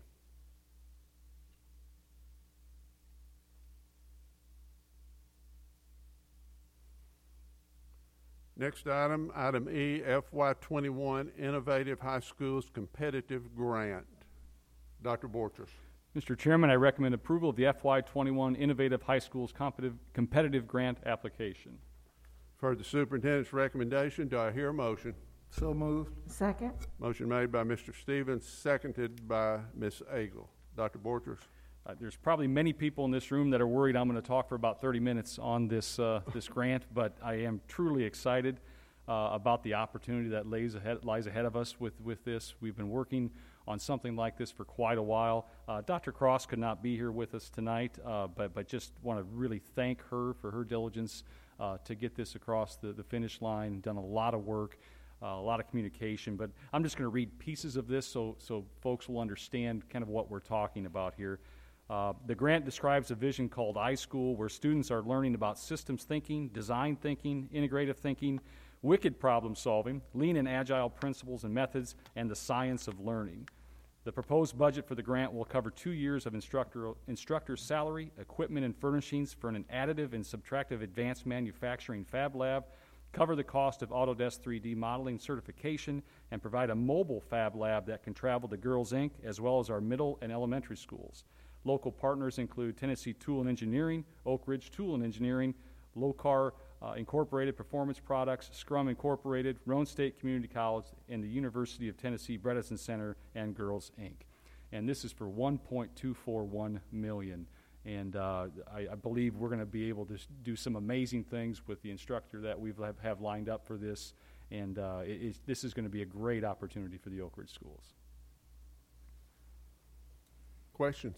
Next item, item E, FY21 Innovative High Schools Competitive Grant. Dr. Borchers. Mr. Chairman, I recommend approval of the FY21 Innovative High Schools Competitive Grant application. For the superintendent's recommendation, do I hear a motion? So moved. Second? Motion made by Mr. Stevens, seconded by Ms. Agel. Dr. Borchers? There's probably many people in this room that are worried I'm going to talk for about 30 minutes on this grant, but I am truly excited about the opportunity that lies ahead of us with this. We've been working on something like this for quite a while. Dr. Cross could not be here with us tonight, but just want to really thank her for her diligence to get this across the finish line. Done a lot of work, a lot of communication, but I'm just going to read pieces of this so folks will understand kind of what we're talking about here. The grant describes a vision called iSchool, where students are learning about systems thinking, design thinking, integrative thinking, wicked problem solving, lean and agile principles and methods, and the science of learning. The proposed budget for the grant will cover 2 years of instructor salary, equipment and furnishings for an additive and subtractive advanced manufacturing fab lab, cover the cost of Autodesk 3D modeling certification, and provide a mobile fab lab that can travel to Girls Inc., as well as our middle and elementary schools. Local partners include Tennessee Tool and Engineering, Oak Ridge Tool and Engineering, Locar Incorporated Performance Products, Scrum Incorporated, Roane State Community College, and the University of Tennessee Bredesen Center and Girls Inc. And this is for $1.241 million. And I believe we're going to be able to do some amazing things with the instructor that we have lined up for this. And this is going to be a great opportunity for the Oak Ridge schools. Questions?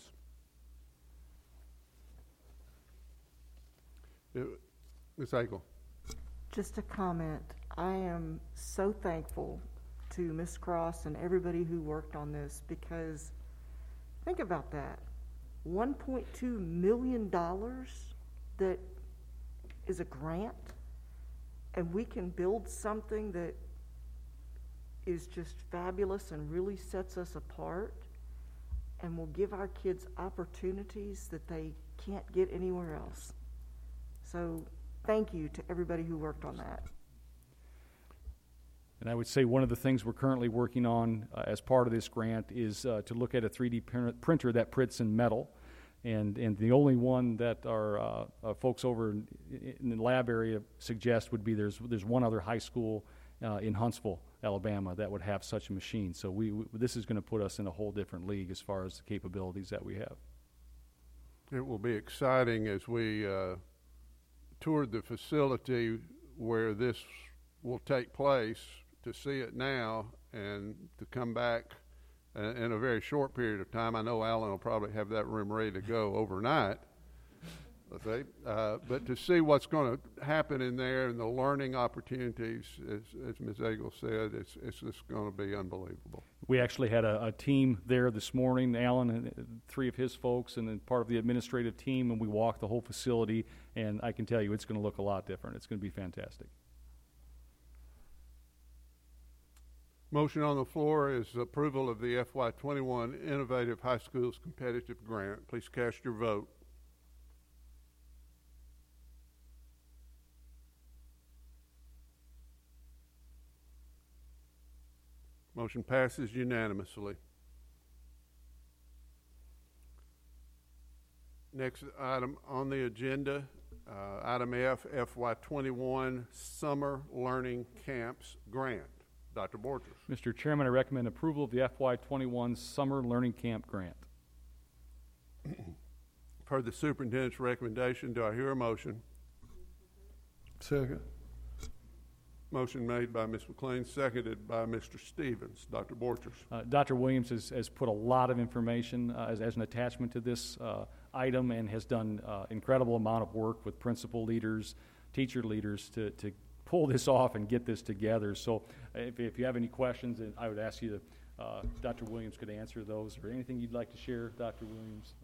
Ms. Agel. Just a comment. I am so thankful to Ms. Cross and everybody who worked on this, because think about that. $1.2 million that is a grant, and we can build something that is just fabulous and really sets us apart, and will give our kids opportunities that they can't get anywhere else. So thank you to everybody who worked on that. And I would say one of the things we're currently working on as part of this grant is to look at a 3D printer that prints in metal. And the only one that our folks over in the lab area suggest would be there's one other high school in Huntsville, Alabama, that would have such a machine. So this is going to put us in a whole different league as far as the capabilities that we have. It will be exciting as we toured the facility where this will take place, to see it now and to come back in a very short period of time. I know Alan will probably have that room ready to go overnight. Okay? But to see what's going to happen in there and the learning opportunities, as Ms. Agel said, it's just going to be unbelievable. We actually had a team there this morning, Alan and 3 of his folks, and then part of the administrative team, and we walked the whole facility, and I can tell you it's going to look a lot different. It's going to be fantastic. Motion on the floor is approval of the FY21 Innovative High Schools Competitive Grant. Please cast your vote. Motion passes unanimously. Next item on the agenda, item F, FY21 Summer Learning Camps Grant. Dr. Borchers. Mr. Chairman, I recommend approval of the FY21 Summer Learning Camp Grant. Per the superintendent's recommendation, do I hear a motion? Second. Motion made by Ms. McLean, seconded by Mr. Stevens. Dr. Borchers. Dr. Williams has put a lot of information as an attachment to this item, and has done incredible amount of work with principal leaders, teacher leaders to pull this off and get this together. So if you have any questions, I would ask you to, Dr. Williams could answer those, or anything you'd like to share, Dr. Williams.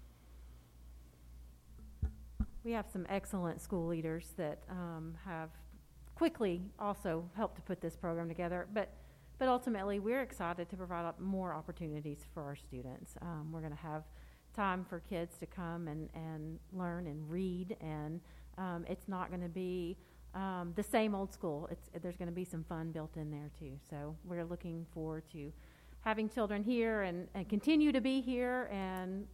We have some excellent school leaders that have quickly also helped to put this program together, but ultimately we're excited to provide more opportunities for our students. We're going to have time for kids to come and learn and read, and it's not going to be the same old school. There's going to be some fun built in there too. So we're looking forward to having children here and continue to be here and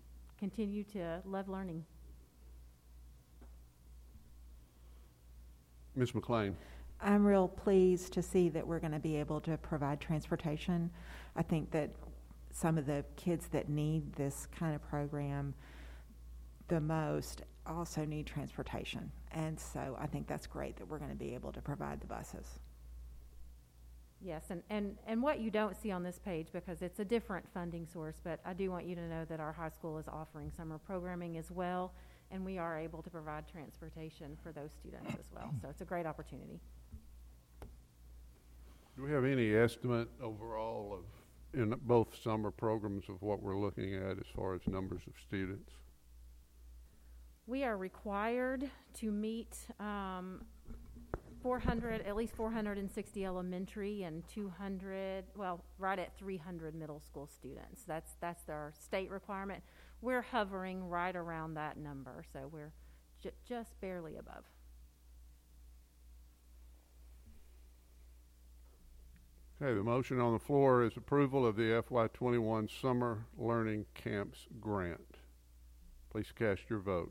continue to love learning. Ms. McLean. I'm real pleased to see that we're going to be able to provide transportation. I think that some of the kids that need this kind of program the most also need transportation. And so I think that's great that we're going to be able to provide the buses. Yes, and what you don't see on this page, because it's a different funding source, but I do want you to know that our high school is offering summer programming as well, and we are able to provide transportation for those students as well. So it's a great opportunity. Do we have any estimate overall of, in both summer programs, of what we're looking at as far as numbers of students? We are required to meet 400, at least 460 elementary and 200, well, right at 300 middle school students. That's our state requirement. We're hovering right around that number, so we're just barely above. Okay, the motion on the floor is approval of the FY21 Summer Learning Camps Grant. Please cast your vote.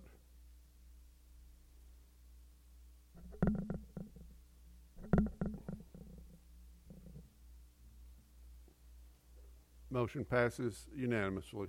Motion passes unanimously.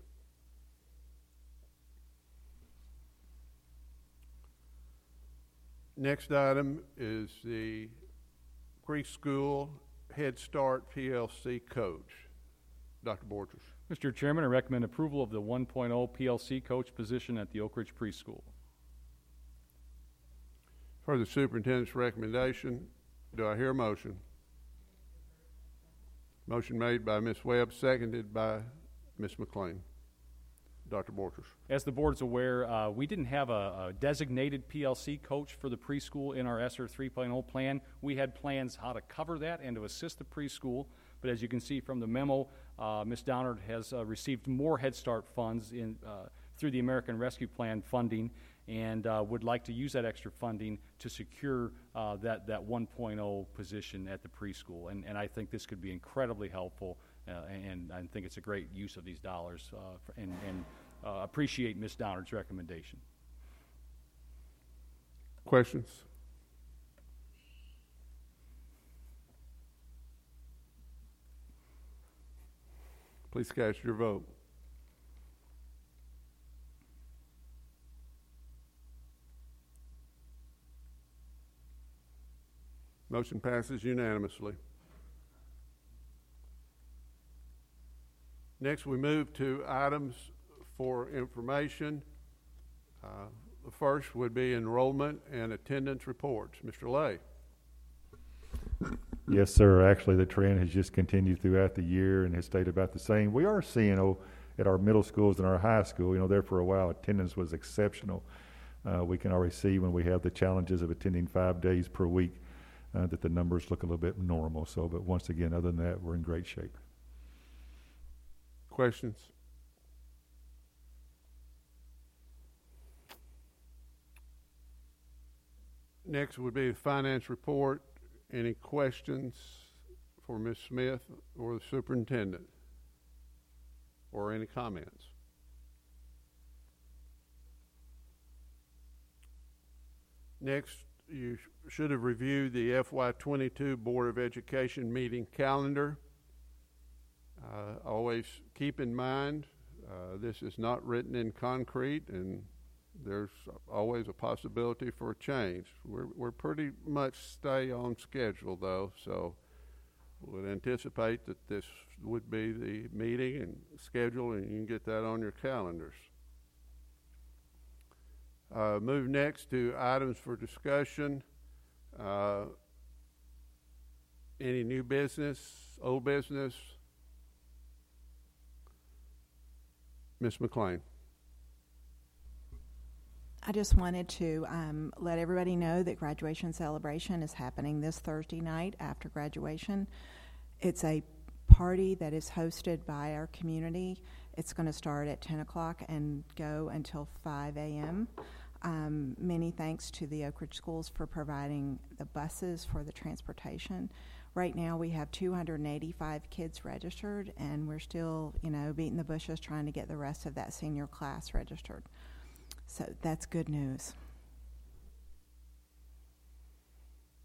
Next item is the preschool Head Start PLC coach. Dr. Borges. Mr. Chairman, I recommend approval of the 1.0 PLC coach position at the Oak Ridge Preschool. For the superintendent's recommendation, do I hear a motion? Motion made by Ms. Webb, seconded by Ms. McLean. Dr. Borges. As the board is aware, we didn't have a designated PLC coach for the preschool in our ESSER 3.0 plan. We had plans how to cover that and to assist the preschool, but as you can see from the memo, Ms. Downard has received more Head Start funds through the American Rescue Plan funding, and would like to use that extra funding to secure that 1.0 position at the preschool. And I think this could be incredibly helpful, and I think it's a great use of these dollars, and appreciate Ms. Downard's recommendation. Questions? Please cast your vote. Motion passes unanimously. Next, we move to items for information. The first would be enrollment and attendance reports. Mr. Lay. Yes, sir. Actually, the trend has just continued throughout the year and has stayed about the same. We are seeing at our middle schools and our high school, there for a while, attendance was exceptional. We can already see when we have the challenges of attending 5 days per week that the numbers look a little bit normal. So, but once again, other than that, we're in great shape. Questions? Next would be the finance report. Any questions for Ms. Smith or the superintendent? Or any comments? Next, you should have reviewed the FY22 Board of Education meeting calendar. Always keep in mind, this is not written in concrete, and there's always a possibility for a change. We're pretty much stay on schedule, though, so would anticipate that this would be the meeting and schedule, and you can get that on your calendars. Move next to items for discussion. Any new business, old business? Ms. McLean. I just wanted to let everybody know that graduation celebration is happening this Thursday night after graduation. It's a party that is hosted by our community. It's going to start at 10 o'clock and go until 5 a.m. Many thanks to the Oak Ridge Schools for providing the buses for the transportation. Right now we have 285 kids registered, and we're still, beating the bushes trying to get the rest of that senior class registered. So that's good news.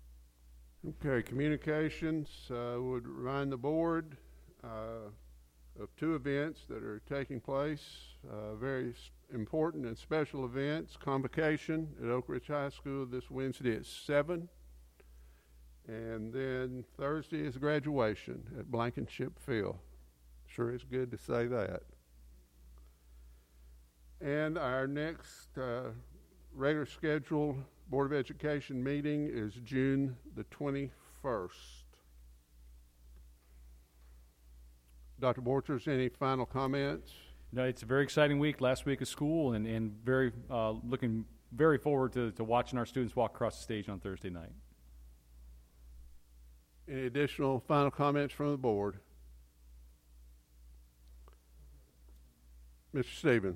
Okay, communications, would remind the board of two events that are taking place, very important and special events. Convocation at Oak Ridge High School this Wednesday at 7. And then Thursday is graduation at Blankenship Field. Sure is good to say that. And our next regular scheduled Board of Education meeting is June the 21st. Dr. Borchers, any final comments? No, it's a very exciting week, last week of school, and very looking very forward to watching our students walk across the stage on Thursday night. Any additional final comments from the board? Mr. Stevens.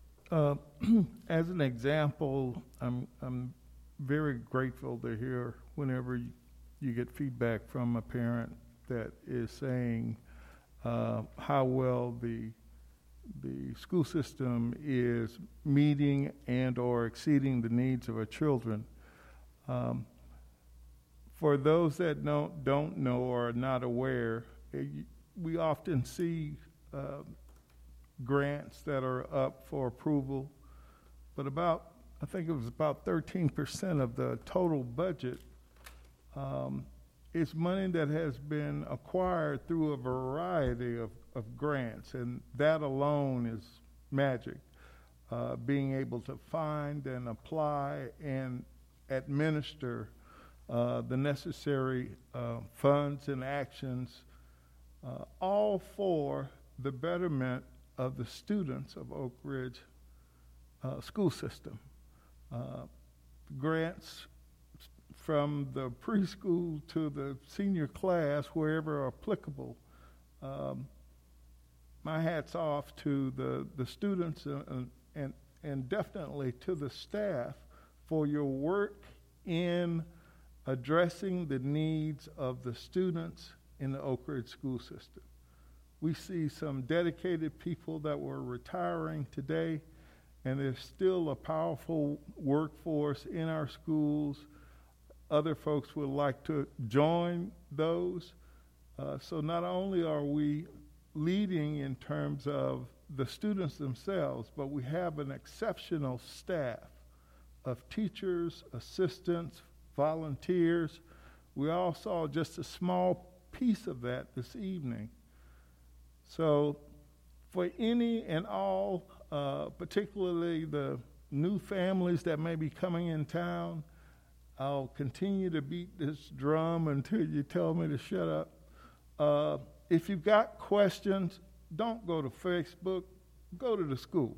As an example, I'm very grateful to hear whenever you get feedback from a parent that is saying how well the school system is meeting and or exceeding the needs of our children. For those that don't know or are not aware, we often see grants that are up for approval, but I think it was about 13% of the total budget is money that has been acquired through a variety of grants, and that alone is magic. Being able to find and apply and administer the necessary funds and actions, all for the betterment of the students of Oak Ridge school system. Grants from the preschool to the senior class, wherever applicable. My hat's off to the students and definitely to the staff for your work in addressing the needs of the students in the Oak Ridge school system. We see some dedicated people that were retiring today, and there's still a powerful workforce in our schools. Other folks would like to join those. So not only are we leading in terms of the students themselves, but we have an exceptional staff of teachers, assistants, volunteers. We all saw just a small piece of that this evening. So for any and all, particularly the new families that may be coming in town, I'll continue to beat this drum until you tell me to shut up. If you've got questions, don't go to Facebook, go to the school.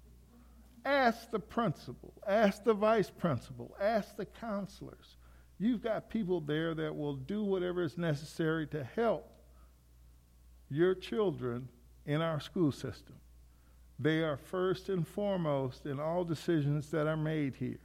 Ask the principal, ask the vice principal, ask the counselors. You've got people there that will do whatever is necessary to help your children in our school system. They are first and foremost in all decisions that are made here.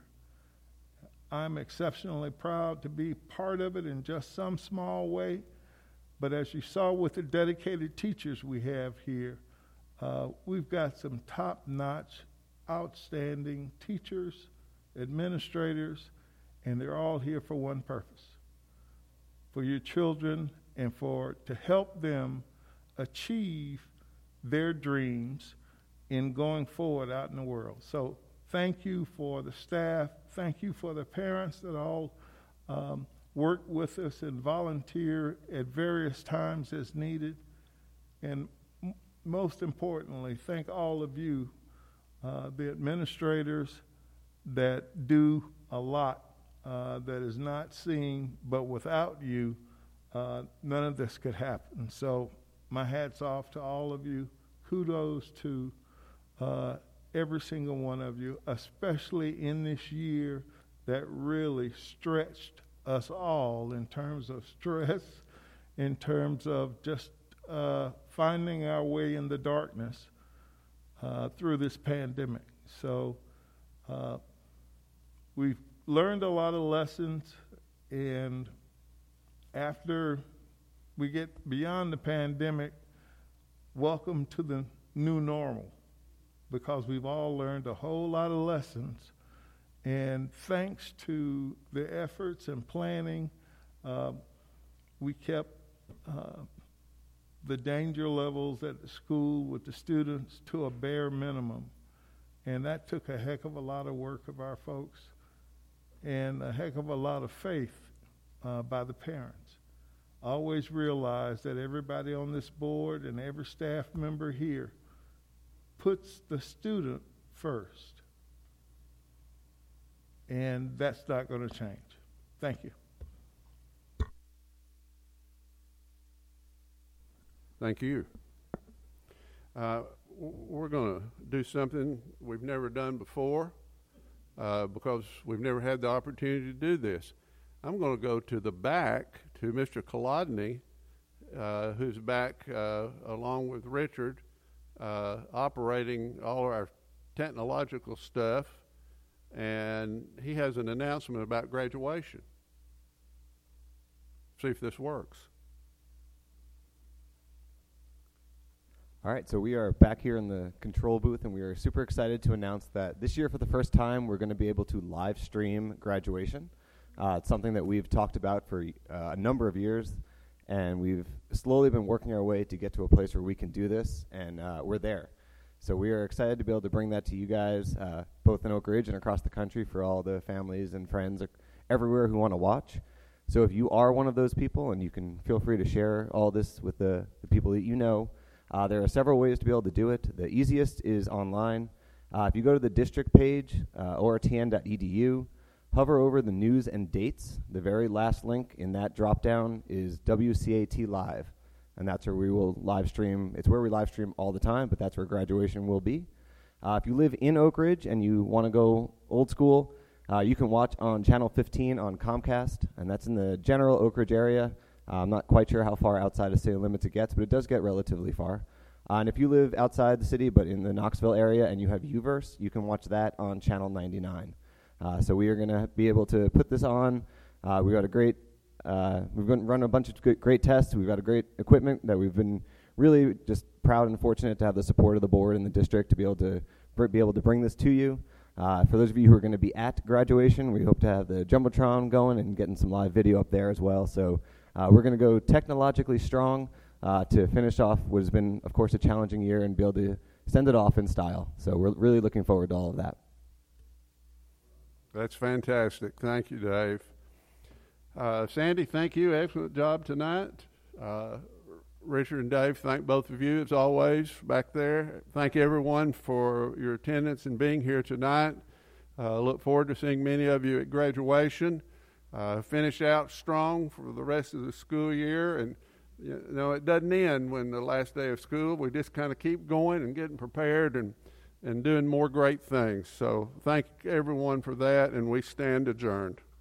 I'm exceptionally proud to be part of it in just some small way, but as you saw with the dedicated teachers we have here, we've got some top-notch, outstanding teachers, administrators, and they're all here for one purpose, for your children and to help them achieve their dreams in going forward out in the world. So thank you for the staff. Thank you for the parents that all work with us and volunteer at various times as needed. And most importantly, thank all of you, the administrators that do a lot that is not seen, but without you, none of this could happen. So my hat's off to all of you. Kudos to every single one of you, especially in this year that really stretched us all in terms of stress, in terms of just finding our way in the darkness through this pandemic. So we've learned a lot of lessons, and after we get beyond the pandemic, welcome to the new normal, because we've all learned a whole lot of lessons. And thanks to the efforts and planning We kept the danger levels at the school with the students to a bare minimum. And that took a heck of a lot of work of our folks and a heck of a lot of faith by the parents. Always realize that everybody on this board and every staff member here puts the student first. And that's not going to change. Thank you. Thank you. We're going to do something we've never done before because we've never had the opportunity to do this. I'm going to go to the back to Mr. Kolodny, who's back along with Richard, operating all of our technological stuff, and he has an announcement about graduation. See if this works. All right, so we are back here in the control booth, and we are super excited to announce that this year, for the first time, we're going to be able to live stream graduation. It's something that we've talked about for a number of years, and we've slowly been working our way to get to a place where we can do this, and we're there. So we are excited to be able to bring that to you guys, both in Oak Ridge and across the country, for all the families and friends everywhere who want to watch. So if you are one of those people, and you can feel free to share all this with the people that you know, there are several ways to be able to do it. The easiest is online. If you go to the district page, ortn.edu, hover over the news and dates. The very last link in that drop-down is WCAT Live, and that's where we will live stream. It's where we live stream all the time, but that's where graduation will be. If you live in Oak Ridge and you want to go old school, you can watch on Channel 15 on Comcast, and that's in the general Oak Ridge area. I'm not quite sure how far outside of city limits it gets, but it does get relatively far. And if you live outside the city but in the Knoxville area and you have UVerse, you can watch that on Channel 99. So we are going to be able to put this on. We've got a great, we've run a bunch of great tests. We've got a great equipment that we've been really just proud and fortunate to have the support of the board and the district to be able to bring this to you. For those of you who are going to be at graduation, we hope to have the Jumbotron going and getting some live video up there as well. So we're going to go technologically strong to finish off what has been, of course, a challenging year and be able to send it off in style. So we're really looking forward to all of that. That's fantastic. Thank you, Dave. Sandy, thank you. Excellent job tonight. Richard and Dave, thank both of you, as always, back there. Thank everyone for your attendance and being here tonight. Look forward to seeing many of you at graduation. Finish out strong for the rest of the school year. And, you know, it doesn't end when the last day of school. We just kind of keep going and getting prepared and doing more great things. So thank everyone for that, and we stand adjourned.